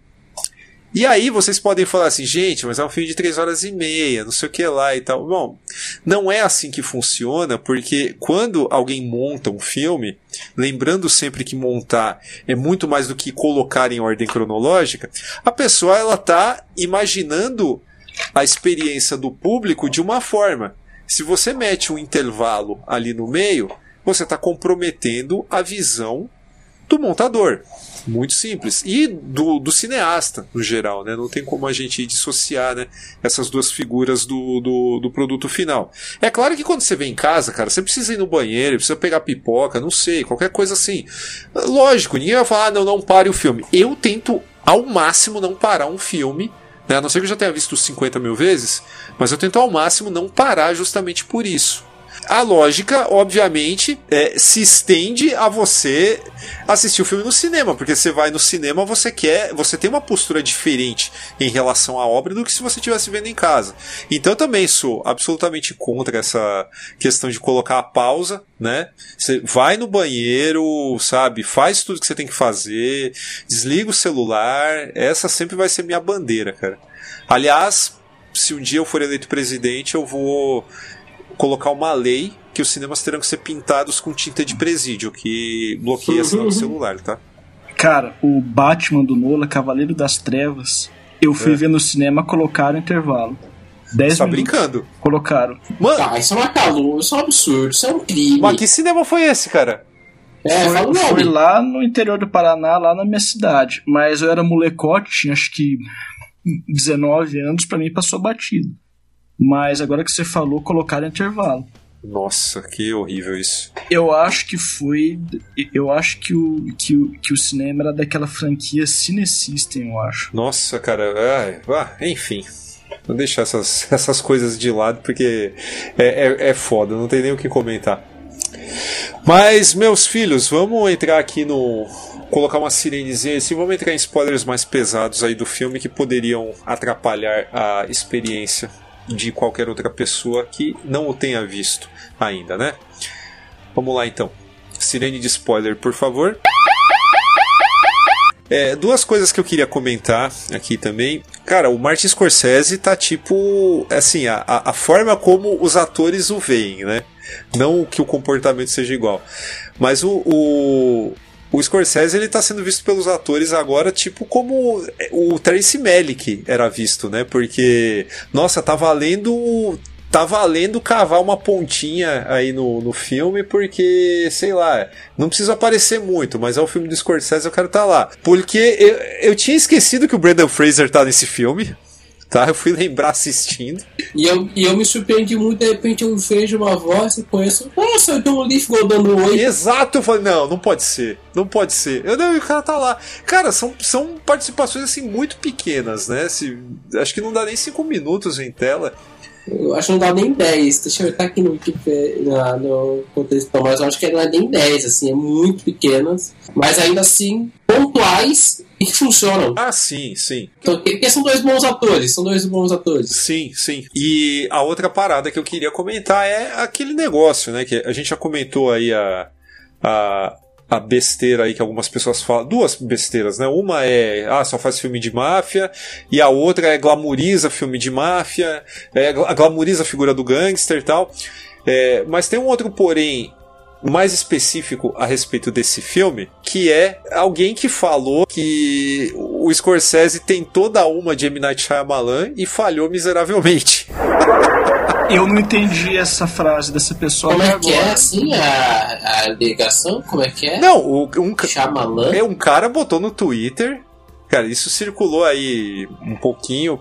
E aí vocês podem falar assim, gente, mas é um filme de três horas e meia, não sei o que lá e tal. Bom, não é assim que funciona, porque quando alguém monta um filme, lembrando sempre que montar é muito mais do que colocar em ordem cronológica, a pessoa ela tá imaginando a experiência do público de uma forma. Se você mete um intervalo ali no meio, você está comprometendo a visão do montador. Muito simples. E do, do cineasta, no geral, né? Não tem como a gente dissociar, né, essas duas figuras do, do, do produto final. É claro que quando você vem em casa, cara, você precisa ir no banheiro, precisa pegar pipoca, não sei, qualquer coisa assim. Lógico, ninguém vai falar, ah, não, não pare o filme. Eu tento, ao máximo, não parar um filme, né? A não ser que eu já tenha visto cinquenta mil vezes, mas eu tento ao máximo não parar justamente por isso. A lógica, obviamente, é, se estende a você assistir o filme no cinema, porque você vai no cinema, você quer, você tem uma postura diferente em relação à obra do que se você estivesse vendo em casa. Então eu também sou absolutamente contra essa questão de colocar a pausa, né? Você vai no banheiro, sabe? Faz tudo que você tem que fazer, desliga o celular, essa sempre vai ser minha bandeira, cara. Aliás, se um dia eu for eleito presidente, eu vou colocar uma lei que os cinemas terão que ser pintados com tinta de presídio, que bloqueia sinal do celular, tá? Cara, o Batman do Nolan, Cavaleiro das Trevas, eu fui é. ver no cinema, colocaram intervalo. dez Tá minutos. brincando? Colocaram. Mano, ah, isso é uma calúnia, isso é um absurdo, isso é um crime. Mas que cinema foi esse, cara? É, foi, fala o nome. foi lá no interior do Paraná, lá na minha cidade. Mas eu era molecote, tinha acho que dezenove anos, pra mim passou batido. Mas agora que você falou, colocaram intervalo. Nossa, que horrível isso. Eu acho que foi... Eu acho que o, que o, que o cinema era daquela franquia Cine System, eu acho. Nossa, cara, ah, enfim. Vou deixar essas, essas coisas de lado, porque é, é, é foda, não tem nem o que comentar. Mas, meus filhos, vamos entrar aqui no... colocar uma sirenezinha assim, vamos entrar em spoilers mais pesados aí do filme que poderiam atrapalhar a experiência de qualquer outra pessoa que não o tenha visto ainda, né? Vamos lá então. Sirene de spoiler, por favor. É, duas coisas que eu queria comentar aqui também. Cara, o Martin Scorsese tá tipo... assim, a, a forma como os atores o veem, né? Não que o comportamento seja igual. Mas o... o O Scorsese, ele tá sendo visto pelos atores agora, tipo como o Terence Malick era visto, né? Porque, nossa, tá valendo... Tá valendo cavar uma pontinha aí no, no filme, porque, sei lá, não precisa aparecer muito, mas é o filme do Scorsese, eu quero estar lá. Porque eu, eu tinha esquecido que o Brendan Fraser tá nesse filme, tá? Eu fui lembrar assistindo. E eu, e eu me surpreendi muito, de repente eu vejo uma voz e conheço. Nossa, eu tenho um Lithgow dando oi. Exato, eu falei, não, não pode ser. Não pode ser. Eu não, e o cara tá lá. Cara, são, são participações assim muito pequenas, né? Se, acho que não dá nem cinco minutos em tela. Eu acho que não dá nem dez. Deixa eu estar aqui no, na, no contexto, mas eu acho que não é nem dez, assim, é muito pequenas. Mas ainda assim, pontuais e que funcionam. Ah, sim, sim. Então, porque são dois bons atores, são dois bons atores. Sim, sim. E a outra parada que eu queria comentar é aquele negócio, né? Que a gente já comentou aí a, a, a besteira aí que algumas pessoas falam. Duas besteiras, né? Uma é, ah, só faz filme de máfia, e a outra é glamoriza filme de máfia, é, glamoriza a figura do gangster e tal. É, mas tem um outro porém mais específico a respeito desse filme, que é alguém que falou que o Scorsese tentou dar uma de M. Night Shyamalan e falhou miseravelmente. Eu não entendi essa frase dessa pessoa. Como é agora. que é, assim, a, a alegação? Como é que é? Não, o, um, Shyamalan? é, um cara botou no Twitter. Cara, isso circulou aí um pouquinho,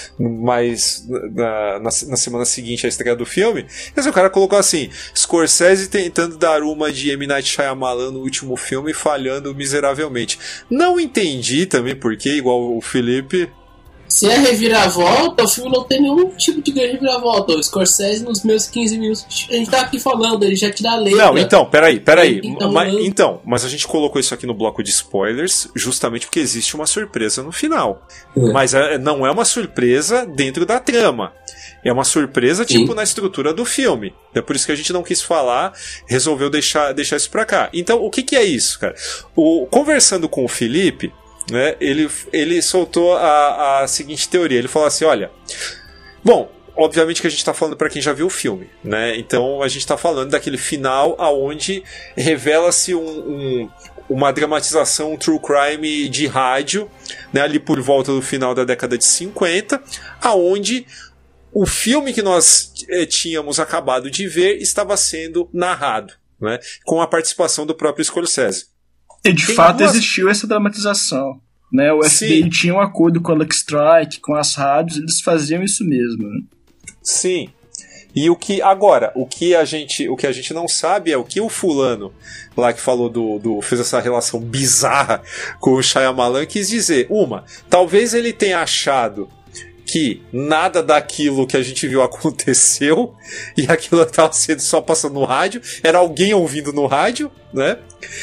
mas na, na, na semana seguinte à estreia do filme. Mas o cara colocou assim: Scorsese tentando dar uma de M. Night Shyamalan no último filme e falhando miseravelmente. Não entendi também porque, igual o Felipe. Se é reviravolta, o filme não tem nenhum tipo de grande reviravolta. O Scorsese, nos meus quinze minutos, a gente tá aqui falando, ele já tira a letra. Não, então, peraí, peraí. Então, mas, então, mas a gente colocou isso aqui no bloco de spoilers justamente porque existe uma surpresa no final. É. Mas é, não é uma surpresa dentro da trama. É uma surpresa, tipo, Sim. na estrutura do filme. É por isso que a gente não quis falar, resolveu deixar, deixar isso pra cá. Então, o que, que é isso, cara? O, conversando com o Felipe, né, ele, ele soltou a, a seguinte teoria. Ele falou assim, olha, bom, obviamente que a gente está falando para quem já viu o filme, né? Então a gente está falando daquele final aonde revela-se um, um, uma dramatização, um true crime de rádio, né, ali por volta do final da década de cinquenta, aonde o filme que nós eh, tínhamos acabado de ver estava sendo narrado, né, com a participação do próprio Scorsese. E de Tem fato duas... existiu essa dramatização, né? O F B I Sim. tinha um acordo com a Lucky Strike, com as rádios, eles faziam isso mesmo, né? Sim. E o que agora, o que a gente, o que a gente não sabe é o que o fulano lá que falou do, do fez essa relação bizarra com o Shyamalan quis dizer. Uma, talvez ele tenha achado que nada daquilo que a gente viu aconteceu e aquilo estava sendo só passando no rádio, era alguém ouvindo no rádio, né?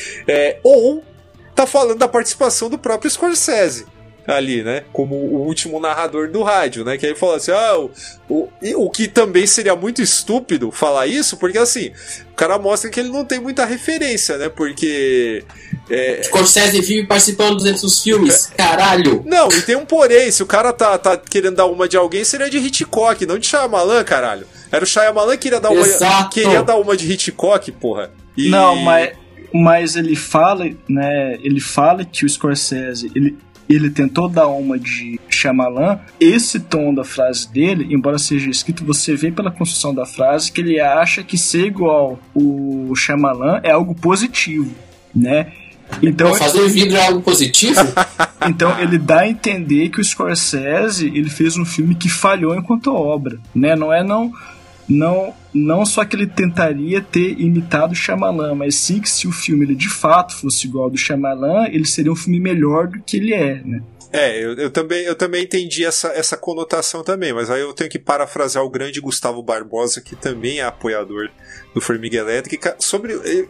É, ou tá falando da participação do próprio Scorsese ali, né? Como o último narrador do rádio, né? Que aí fala assim, ah, o, o, o que também seria muito estúpido falar isso, porque assim, o cara mostra que ele não tem muita referência, né? Porque... É... Scorsese vive participando dos filmes, caralho! Não, e tem um porém, se o cara tá, tá querendo dar uma de alguém, seria de Hitchcock, não de Shyamalan, caralho. Era o Shyamalan que queria dar uma, queria dar uma de Hitchcock, porra. E... Não, mas, mas ele fala, né, ele fala que o Scorsese, ele, ele tentou dar uma de Shyamalan. Esse tom da frase dele, embora seja escrito, você vê pela construção da frase que ele acha que ser igual o Shyamalan é algo positivo, né? Então, fazer vidro é algo positivo? Então ele dá a entender que o Scorsese ele fez um filme que falhou enquanto obra, né? Não é não, não, não só que ele tentaria ter imitado o Shyamalan, mas sim que se o filme ele de fato fosse igual ao do Shyamalan, ele seria um filme melhor do que ele é, né? É, eu, eu, também, eu também entendi essa, essa conotação também, mas aí eu tenho que parafrasear o grande Gustavo Barbosa, que também é apoiador do Formiga Elétrica, sobre,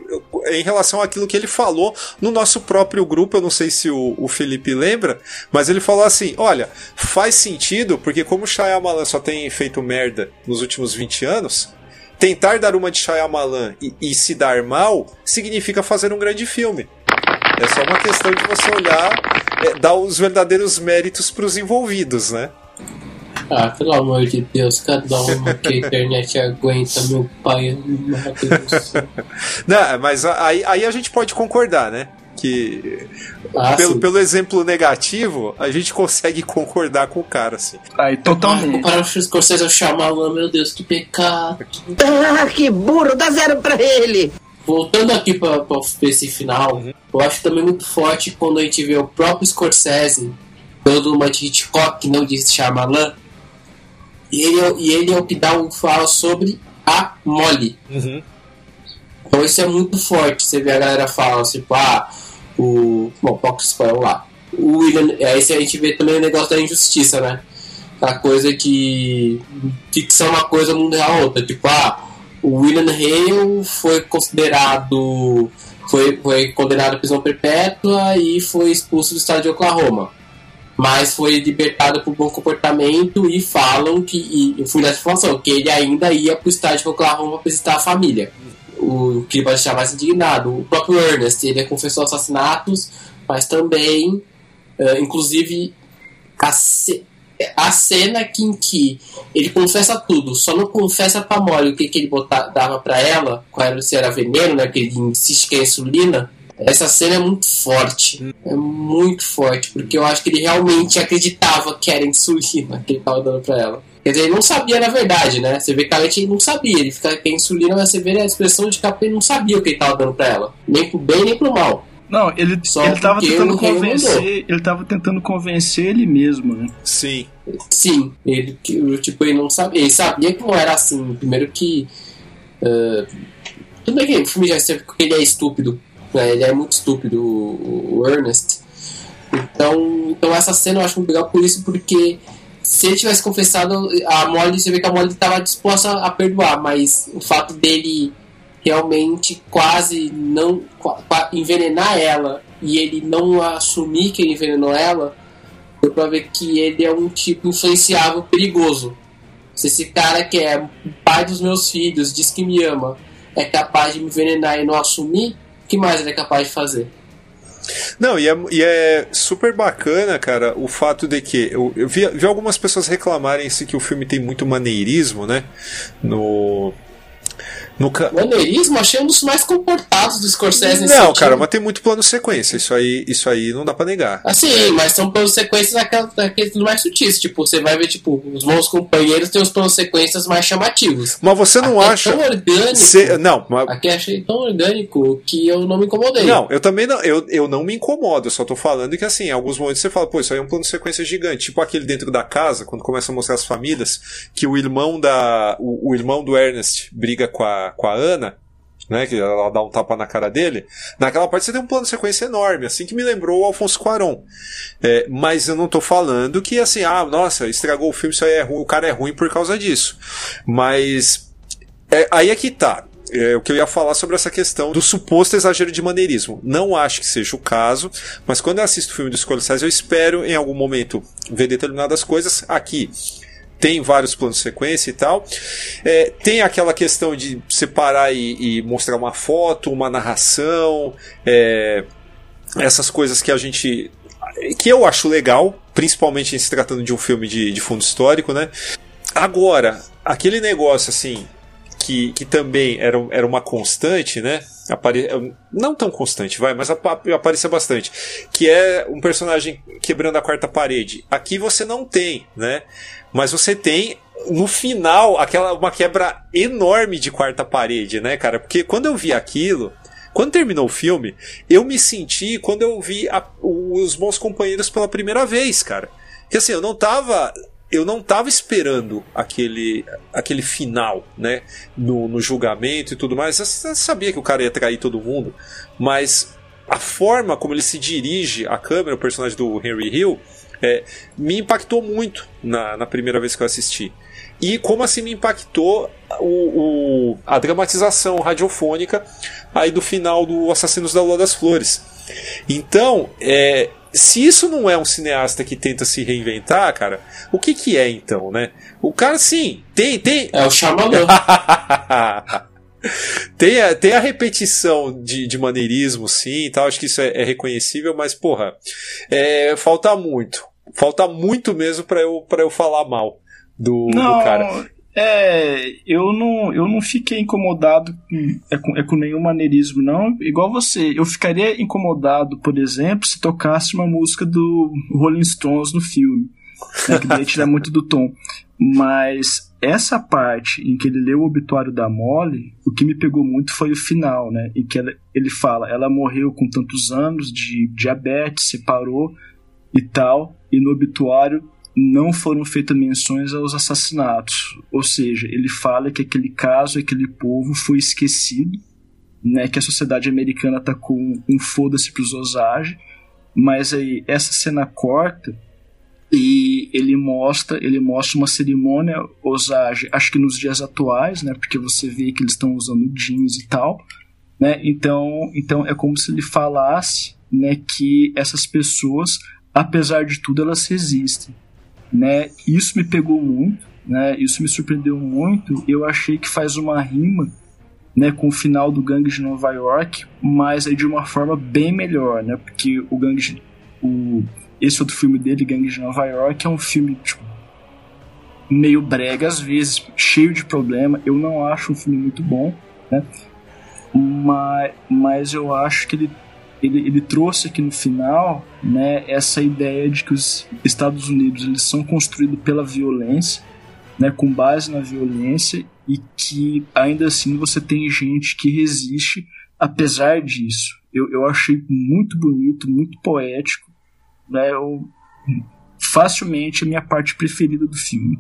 em relação àquilo que ele falou no nosso próprio grupo. Eu não sei se o, o Felipe lembra, mas ele falou assim, olha, faz sentido, porque como o Shyamalan só tem feito merda nos últimos vinte anos, tentar dar uma de Shyamalan e, e se dar mal significa fazer um grande filme. É só uma questão de você olhar, é, dar os verdadeiros méritos para os envolvidos, né? Ah, pelo amor de Deus, cada uma que a internet aguenta, meu pai. Não, mas aí, aí a gente pode concordar, né? Que ah, pelo, pelo exemplo negativo, a gente consegue concordar com o cara, assim. Aí, totalmente. Comparar o Scorsese ao Shyamalan, meu Deus, que pecado. Ah, que burro, dá zero pra ele. Voltando aqui para esse final, uhum. eu acho também muito forte quando a gente vê o próprio Scorsese dando uma de Hitchcock, não de Shyamalan, e ele, e ele é o que dá um fala sobre a Molly. Uhum. Então isso é muito forte. Você vê a galera falando assim, ah, o. Bom, pouco spoiler lá. O William, aí a gente vê também o negócio da injustiça, né? A coisa que ficção uma coisa, mundo real outra. Tipo, ah, o William Hale foi considerado foi, foi condenado à prisão perpétua e foi expulso do estado de Oklahoma. Mas foi libertado por bom comportamento e falam que, e eu fui nessa informação, que ele ainda ia pro estado de Oklahoma visitar a família. O que pode deixar mais indignado. O próprio Ernest, ele confessou assassinatos, mas também, uh, inclusive, a, ce- a cena que, em que ele confessa tudo, só não confessa pra Molly o que, que ele botava, dava pra ela, qual era, se era veneno, né, porque ele insiste que é insulina. Essa cena é muito forte, é muito forte, porque eu acho que ele realmente acreditava que era insulina que ele estava dando pra ela. Quer dizer, ele não sabia na verdade, né? Você vê que ele não sabia, ele fica que é insulina, mas você vê a expressão de que ele não sabia o que ele estava dando pra ela, nem pro bem nem pro mal. Não, ele, Só ele tava tentando o rei convencer, mandou. ele tava tentando convencer ele mesmo, né? Sim. Sim, ele, que- tipo, ele não sabia, ele sabia que não era assim. Primeiro que uh, tudo bem que o filme já sabe que ele é estúpido, né? Ele é muito estúpido, o, o Ernest. Então, então essa cena eu acho muito legal por isso, porque se ele tivesse confessado, a Molly, você vê que a Molly estava disposta a perdoar, mas o fato dele realmente quase não qua- qua- envenenar ela e ele não assumir que ele envenenou ela, deu pra ver que ele é um tipo influenciável, perigoso. Se esse cara que é o pai dos meus filhos, diz que me ama, é capaz de me envenenar e não assumir, o que mais ele é capaz de fazer? Não, e é, e é super bacana, cara, o fato de que eu, eu vi, vi algumas pessoas reclamarem assim, que o filme tem muito maneirismo, né? No. No ca... Maneirismo, achei um dos mais comportados do Scorsese nesse Não, sentido. cara, mas tem muito plano sequência. Isso aí, isso aí não dá pra negar. Assim, mas são planos sequências daquela- daqueles mais sutis. Tipo, você vai ver, tipo, os bons companheiros têm os planos sequências mais chamativos. Mas você não Aqui acha. É tão orgânico. Cê- Não, mas. Aqui achei tão orgânico que eu não me incomodei. Não, eu também não, eu, eu não me incomodo, eu só tô falando que assim, em alguns momentos você fala, pô, isso aí é um plano de sequência gigante, tipo aquele dentro da casa, quando começa a mostrar as famílias, que o irmão da, o, o irmão do Ernest briga com a, com a Ana, né, que ela dá um tapa na cara dele, naquela parte você tem um plano de sequência enorme, assim que me lembrou o Alfonso Cuarón. É, mas eu não tô falando que assim, ah, nossa, estragou o filme, isso aí é ruim, o cara é ruim por causa disso. Mas, é, aí é que tá. É, o que eu ia falar sobre essa questão do suposto exagero de maneirismo. Não acho que seja o caso, mas quando eu assisto o filme do Scorsese, eu espero em algum momento ver determinadas coisas. Aqui tem vários planos de sequência e tal. É, tem aquela questão de separar e, e mostrar uma foto, uma narração, é, essas coisas que a gente... que eu acho legal, principalmente em se tratando de um filme de, de fundo histórico, né? Agora, aquele negócio assim... Que, que também era, era uma constante, né? Apare... Não tão constante, vai, mas ap- aparecia bastante. Que é um personagem quebrando a quarta parede. Aqui você não tem, né? Mas você tem, no final, aquela, uma quebra enorme de quarta parede, né, cara? Porque quando eu vi aquilo, quando terminou o filme, eu me senti quando eu vi a, os Bons Companheiros pela primeira vez, cara. Porque assim, eu não tava... Eu não estava esperando aquele, aquele final, né, no, no julgamento e tudo mais. Eu sabia que o cara ia trair todo mundo, mas a forma como ele se dirige à câmera, o personagem do Henry Hill, é, me impactou muito na, na primeira vez que eu assisti. E como assim me impactou o, o, a dramatização radiofônica aí do final do Assassinos da Lua das Flores. Então, é... se isso não é um cineasta que tenta se reinventar, cara, o que que é então, né? O cara, sim, tem... tem... É o Shyamalan. tem, a, tem a repetição de, de maneirismo, sim, e tal, acho que isso é, é reconhecível, mas, porra, é, falta muito. Falta muito mesmo pra eu, pra eu falar mal do, Não, do cara. É, eu não, eu não fiquei incomodado com, é, com, é com nenhum maneirismo, não. Igual você, eu ficaria incomodado, por exemplo, se tocasse uma música do Rolling Stones no filme, né, que daí tira muito do tom. Mas essa parte em que ele leu o obituário da Molly, o que me pegou muito foi o final, né, em que ela, ele fala, ela morreu com tantos anos de diabetes, separou e tal, e no obituário não foram feitas menções aos assassinatos. Ou seja, ele fala que aquele caso, aquele povo foi esquecido, né, que a sociedade americana está com um foda-se para os Osage, mas aí essa cena corta e ele mostra, ele mostra uma cerimônia Osage, acho que nos dias atuais, né, porque você vê que eles estão usando jeans e tal, né? Então, então é como se ele falasse, né, que essas pessoas, apesar de tudo, elas resistem, né? Isso me pegou muito, né? Isso me surpreendeu muito. Eu achei que faz uma rima, né, com o final do Gangue de Nova York, mas é de uma forma bem melhor, né? Porque o Gangue de, o, esse outro filme dele, Gangue de Nova York, é um filme tipo, meio brega às vezes, cheio de problema. Eu não acho um filme muito bom, né? Mas, mas eu acho que ele, ele, ele trouxe aqui no final, né, essa ideia de que os Estados Unidos eles são construídos pela violência, né, com base na violência, e que ainda assim você tem gente que resiste apesar disso. Eu, eu achei muito bonito, muito poético, né? Eu, facilmente a minha parte preferida do filme.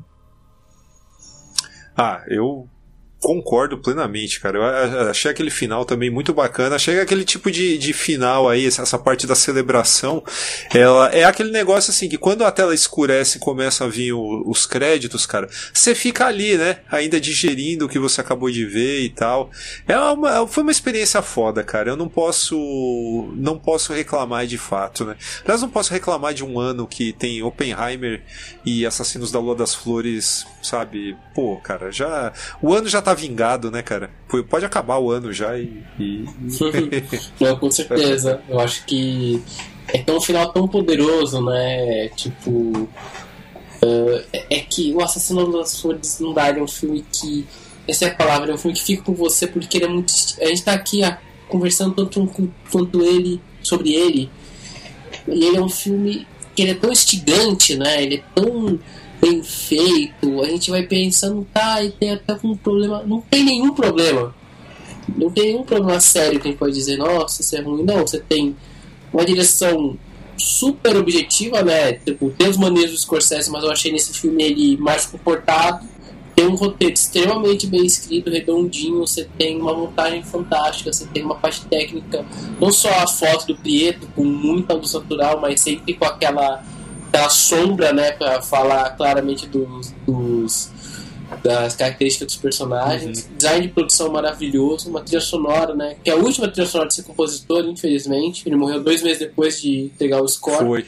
Ah, eu concordo plenamente, cara. Eu achei aquele final também muito bacana. Achei que aquele tipo de, de final aí, essa parte da celebração, ela é aquele negócio assim, que quando a tela escurece e começa a vir o, os créditos, cara, você fica ali, né, ainda digerindo o que você acabou de ver e tal. É uma, foi uma experiência foda, cara. Eu não posso não posso reclamar de fato, né. Aliás, não posso reclamar de um ano que tem Oppenheimer e Assassinos da Lua das Flores, sabe? Pô, cara, já o ano já tá vingado, né, cara? Pode acabar o ano já e... e... Não, com certeza. Eu acho que é que é um final tão poderoso, né? Tipo... Uh, é que o Assassino das Flores não dá, é um filme que... Essa é a palavra, é um filme que fica com você porque ele é muito... A gente tá aqui ah, conversando tanto quanto ele, sobre ele, e ele é um filme que ele é tão instigante, né? Ele é tão bem feito, a gente vai pensando, tá, e tem até um problema. Não tem nenhum problema. Não tem nenhum problema sério que a gente pode dizer, nossa, isso é ruim. Não, você tem uma direção super objetiva, né? Tipo, tem os maneiros do Scorsese, mas eu achei nesse filme ele mais comportado. Tem um roteiro extremamente bem escrito, redondinho, você tem uma montagem fantástica, você tem uma parte técnica, não só a foto do Prieto com muita luz natural, mas sempre com aquela aquela sombra, né, para falar claramente dos, dos, das características dos personagens. Uhum. Design de produção maravilhoso, uma trilha sonora, né, que é a última trilha sonora de ser compositor, infelizmente. Ele morreu dois meses depois de pegar o score. Foi.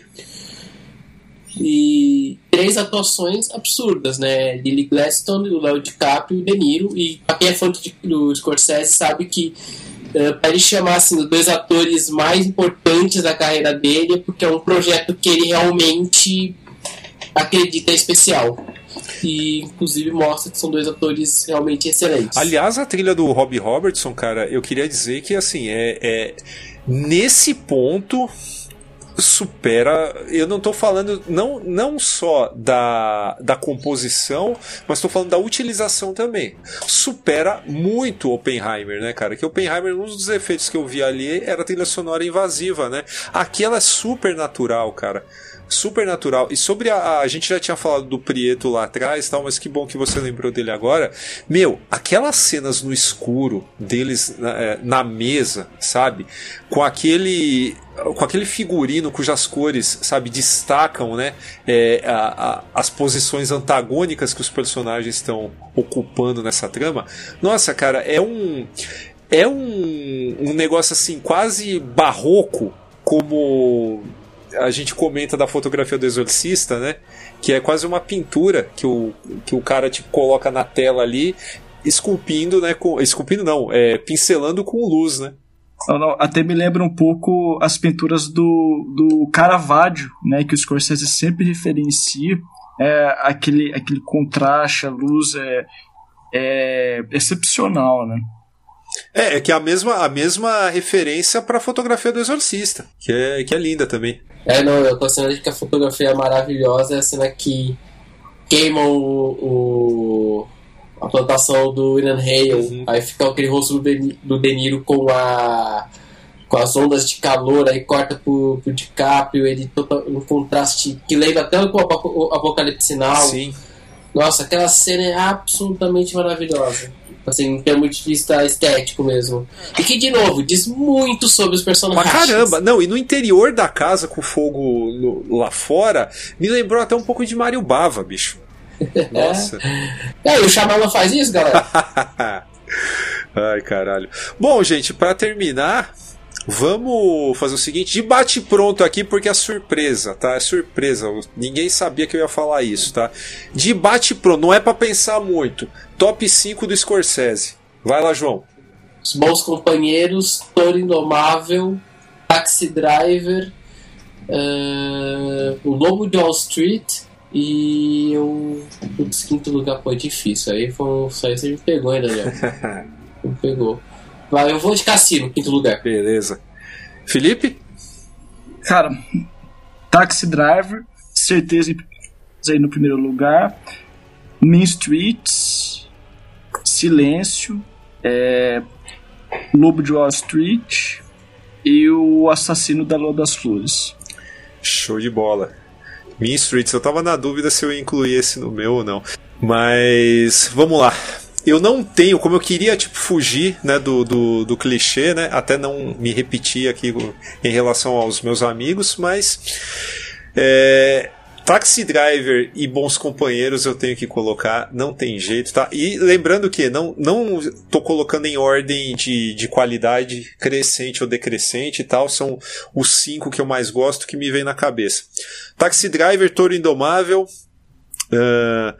E três atuações absurdas, né, Lily Gladstone, o Léo DiCaprio e o De Niro. E pra quem é fã do Scorsese sabe que Uh, para ele chamar assim, os dois atores mais importantes da carreira dele, porque é um projeto que ele realmente acredita é especial. E inclusive mostra que são dois atores realmente excelentes. Aliás, a trilha do Robbie Robertson, cara, eu queria dizer que assim, é, é nesse ponto supera, eu não tô falando não, não só da, da composição, mas tô falando da utilização também. Supera muito Oppenheimer, né, cara? Que Oppenheimer, um dos efeitos que eu vi ali era a trilha sonora invasiva, né? Aqui ela é super natural, cara. Super natural. E sobre a, a gente já tinha falado do Prieto lá atrás, tal, mas que bom que você lembrou dele agora. Meu, aquelas cenas no escuro deles na, na mesa, sabe? Com aquele com aquele figurino cujas cores, sabe, destacam, né, é, a, a, as posições antagônicas que os personagens estão ocupando nessa trama. Nossa, cara, é um é um, um negócio assim quase barroco, como a gente comenta da fotografia do Exorcista, né? Que é quase uma pintura que o, que o cara tipo, coloca na tela ali, esculpindo, né? Com, esculpindo não, é, pincelando com luz, né? Não, não, até me lembra um pouco as pinturas do, do Caravaggio, né? Que o Scorsese sempre referencia. É, aquele, aquele contraste, a luz é, é excepcional, né? É, é que é a mesma, a mesma referência para a fotografia do Exorcista, que é, que é linda também. É, não, eu tô cena de que a fotografia é maravilhosa, é a cena que queimam o, o, a plantação do William Hale, uhum. Aí fica aquele rosto do De, do De Niro com, a, com as ondas de calor, aí corta pro, pro DiCaprio, ele todo um contraste que lembra até o, o Apocalipse Sinal. Sim. Nossa, aquela cena é absolutamente maravilhosa. Assim, em termos de vista estético mesmo. E que, de novo, diz muito sobre os personagens. Pra caramba! Não, e no interior da casa, com o fogo no, lá fora, me lembrou até um pouco de Mário Bava, bicho. Nossa. É, e o Shyamalan faz isso, galera? Ai, caralho. Bom, gente, pra terminar, vamos fazer o seguinte, de bate pronto aqui, porque é surpresa, tá? É surpresa, ninguém sabia que eu ia falar isso, tá? De bate pronto, não é pra pensar muito. Top cinco do Scorsese. Vai lá, João. Os Bons Companheiros, Toro Indomável, Taxi Driver, uh, O Lobo de Wall Street e o... Putz, quinto lugar foi difícil. Aí, foi, aí você me pegou ainda, já. Me pegou. Vai, eu vou de Cassino, quinto lugar. Beleza. Felipe? Cara, Taxi Driver, certeza aí no primeiro lugar. Mean Streets, Silêncio, é, Lobo de Wall Street e O Assassino da Lua das Flores. Show de bola. Mean Streets, eu tava na dúvida se eu ia incluir esse no meu ou não. Mas, vamos lá. Eu não tenho, como eu queria tipo, fugir, né, do, do, do clichê, né, até não me repetir aqui em relação aos meus amigos, mas é, Taxi Driver e Bons Companheiros eu tenho que colocar, não tem jeito, tá? E lembrando que não, não tô colocando em ordem de, de qualidade crescente ou decrescente e tal, são os cinco que eu mais gosto que me vem na cabeça. Taxi Driver, Toro Indomável, uh,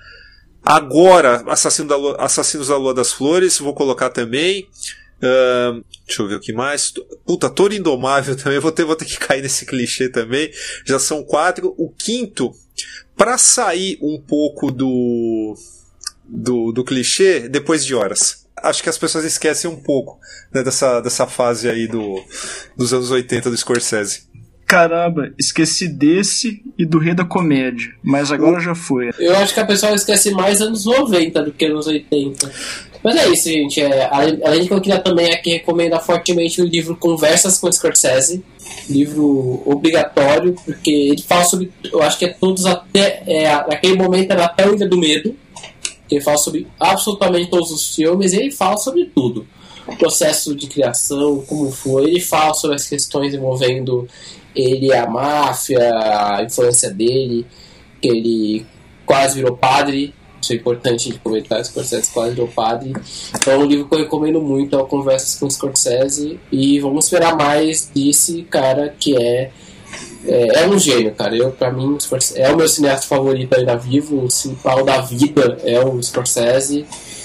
agora Assassino da Lua, Assassinos da Lua das Flores, vou colocar também. Uh, deixa eu ver o que mais. Puta, Toro Indomável também, vou ter, vou ter que cair nesse clichê também. Já são quatro. O quinto, pra sair um pouco do, do, do clichê, Depois de Horas. Acho que as pessoas esquecem um pouco, né, dessa, dessa fase aí do, dos anos oitenta do Scorsese. Caramba, esqueci desse e do Rei da Comédia, mas agora já foi. Eu acho que a pessoa esquece mais anos noventa do que anos oitenta. Mas é isso, gente. É, além, além de que eu queria também aqui recomendar fortemente o livro Conversas com Scorsese. Livro obrigatório, porque ele fala sobre, eu acho que é todos até, é, naquele momento era até o Ilha do Medo, que ele fala sobre absolutamente todos os filmes, e ele fala sobre tudo. O processo de criação, como foi, ele fala sobre as questões envolvendo ele, a máfia, a influência dele, que ele quase virou padre. Isso é importante de comentar, Scorsese quase virou padre. Então é um livro que eu recomendo muito, é o Conversas com Scorsese, e vamos esperar mais desse cara que é é, é um gênio, cara. Eu, pra mim, é o meu cineasta favorito ainda vivo, o principal da vida é o Scorsese.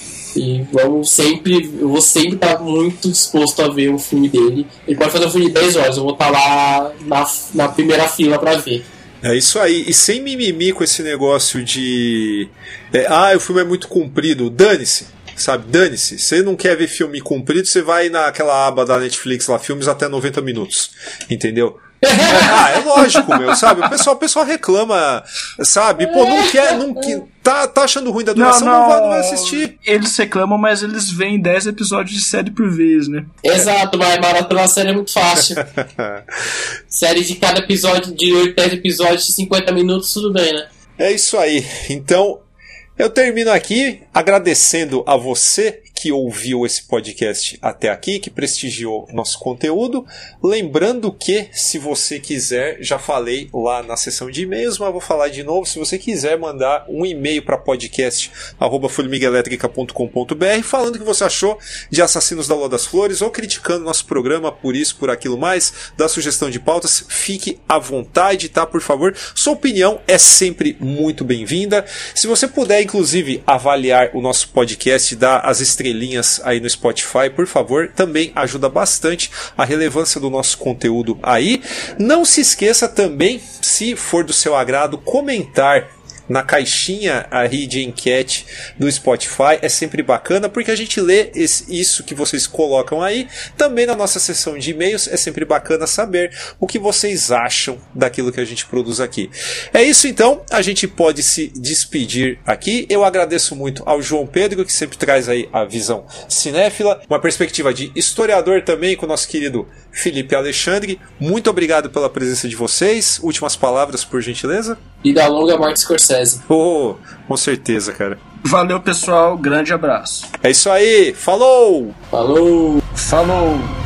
E vamos sempre, eu vou sempre estar muito disposto a ver um filme dele. Ele pode fazer um filme de dez horas, eu vou estar lá na, na primeira fila pra ver. É isso aí, e sem mimimi com esse negócio de é, ah, o filme é muito comprido, dane-se, sabe, dane-se. Você não quer ver filme comprido, você vai naquela aba da Netflix lá, filmes até noventa minutos, entendeu? Ah, é lógico, meu, sabe? O pessoal, o pessoal reclama, sabe? Pô, não quer, não quer, tá, tá achando ruim da duração, não, não, não, vai, não vai assistir. Eles reclamam, mas eles veem dez episódios de série por vez, né? Exato, mas maratonar a série é muito fácil. Série de cada episódio, de oito, dez episódios de cinquenta minutos, tudo bem, né? É isso aí. Então, eu termino aqui agradecendo a você que ouviu esse podcast até aqui, que prestigiou nosso conteúdo. Lembrando que, se você quiser, já falei lá na seção de e-mails, mas vou falar de novo, se você quiser mandar um e-mail para podcast arroba formiga elétrica ponto com ponto b r falando o que você achou de Assassinos da Lua das Flores ou criticando nosso programa por isso, por aquilo mais, dá sugestão de pautas, fique à vontade, tá? Por favor, sua opinião é sempre muito bem-vinda. Se você puder, inclusive, avaliar o nosso podcast, dar as estrelinhas aí no Spotify, por favor, também ajuda bastante a relevância do nosso conteúdo aí. Não se esqueça também, se for do seu agrado, comentar na caixinha aí de enquete do Spotify, é sempre bacana, porque a gente lê esse, isso que vocês colocam aí, também na nossa seção de e-mails, é sempre bacana saber o que vocês acham daquilo que a gente produz aqui. É isso então, a gente pode se despedir aqui. Eu agradeço muito ao João Pedro, que sempre traz aí a visão cinéfila, uma perspectiva de historiador também com o nosso querido Felipe Alexandre. Muito obrigado pela presença de vocês. Últimas palavras, por gentileza. Vida longa, Martin Scorsese. Oh, com certeza, cara. Valeu, pessoal. Grande abraço. É isso aí. Falou! Falou! Falou!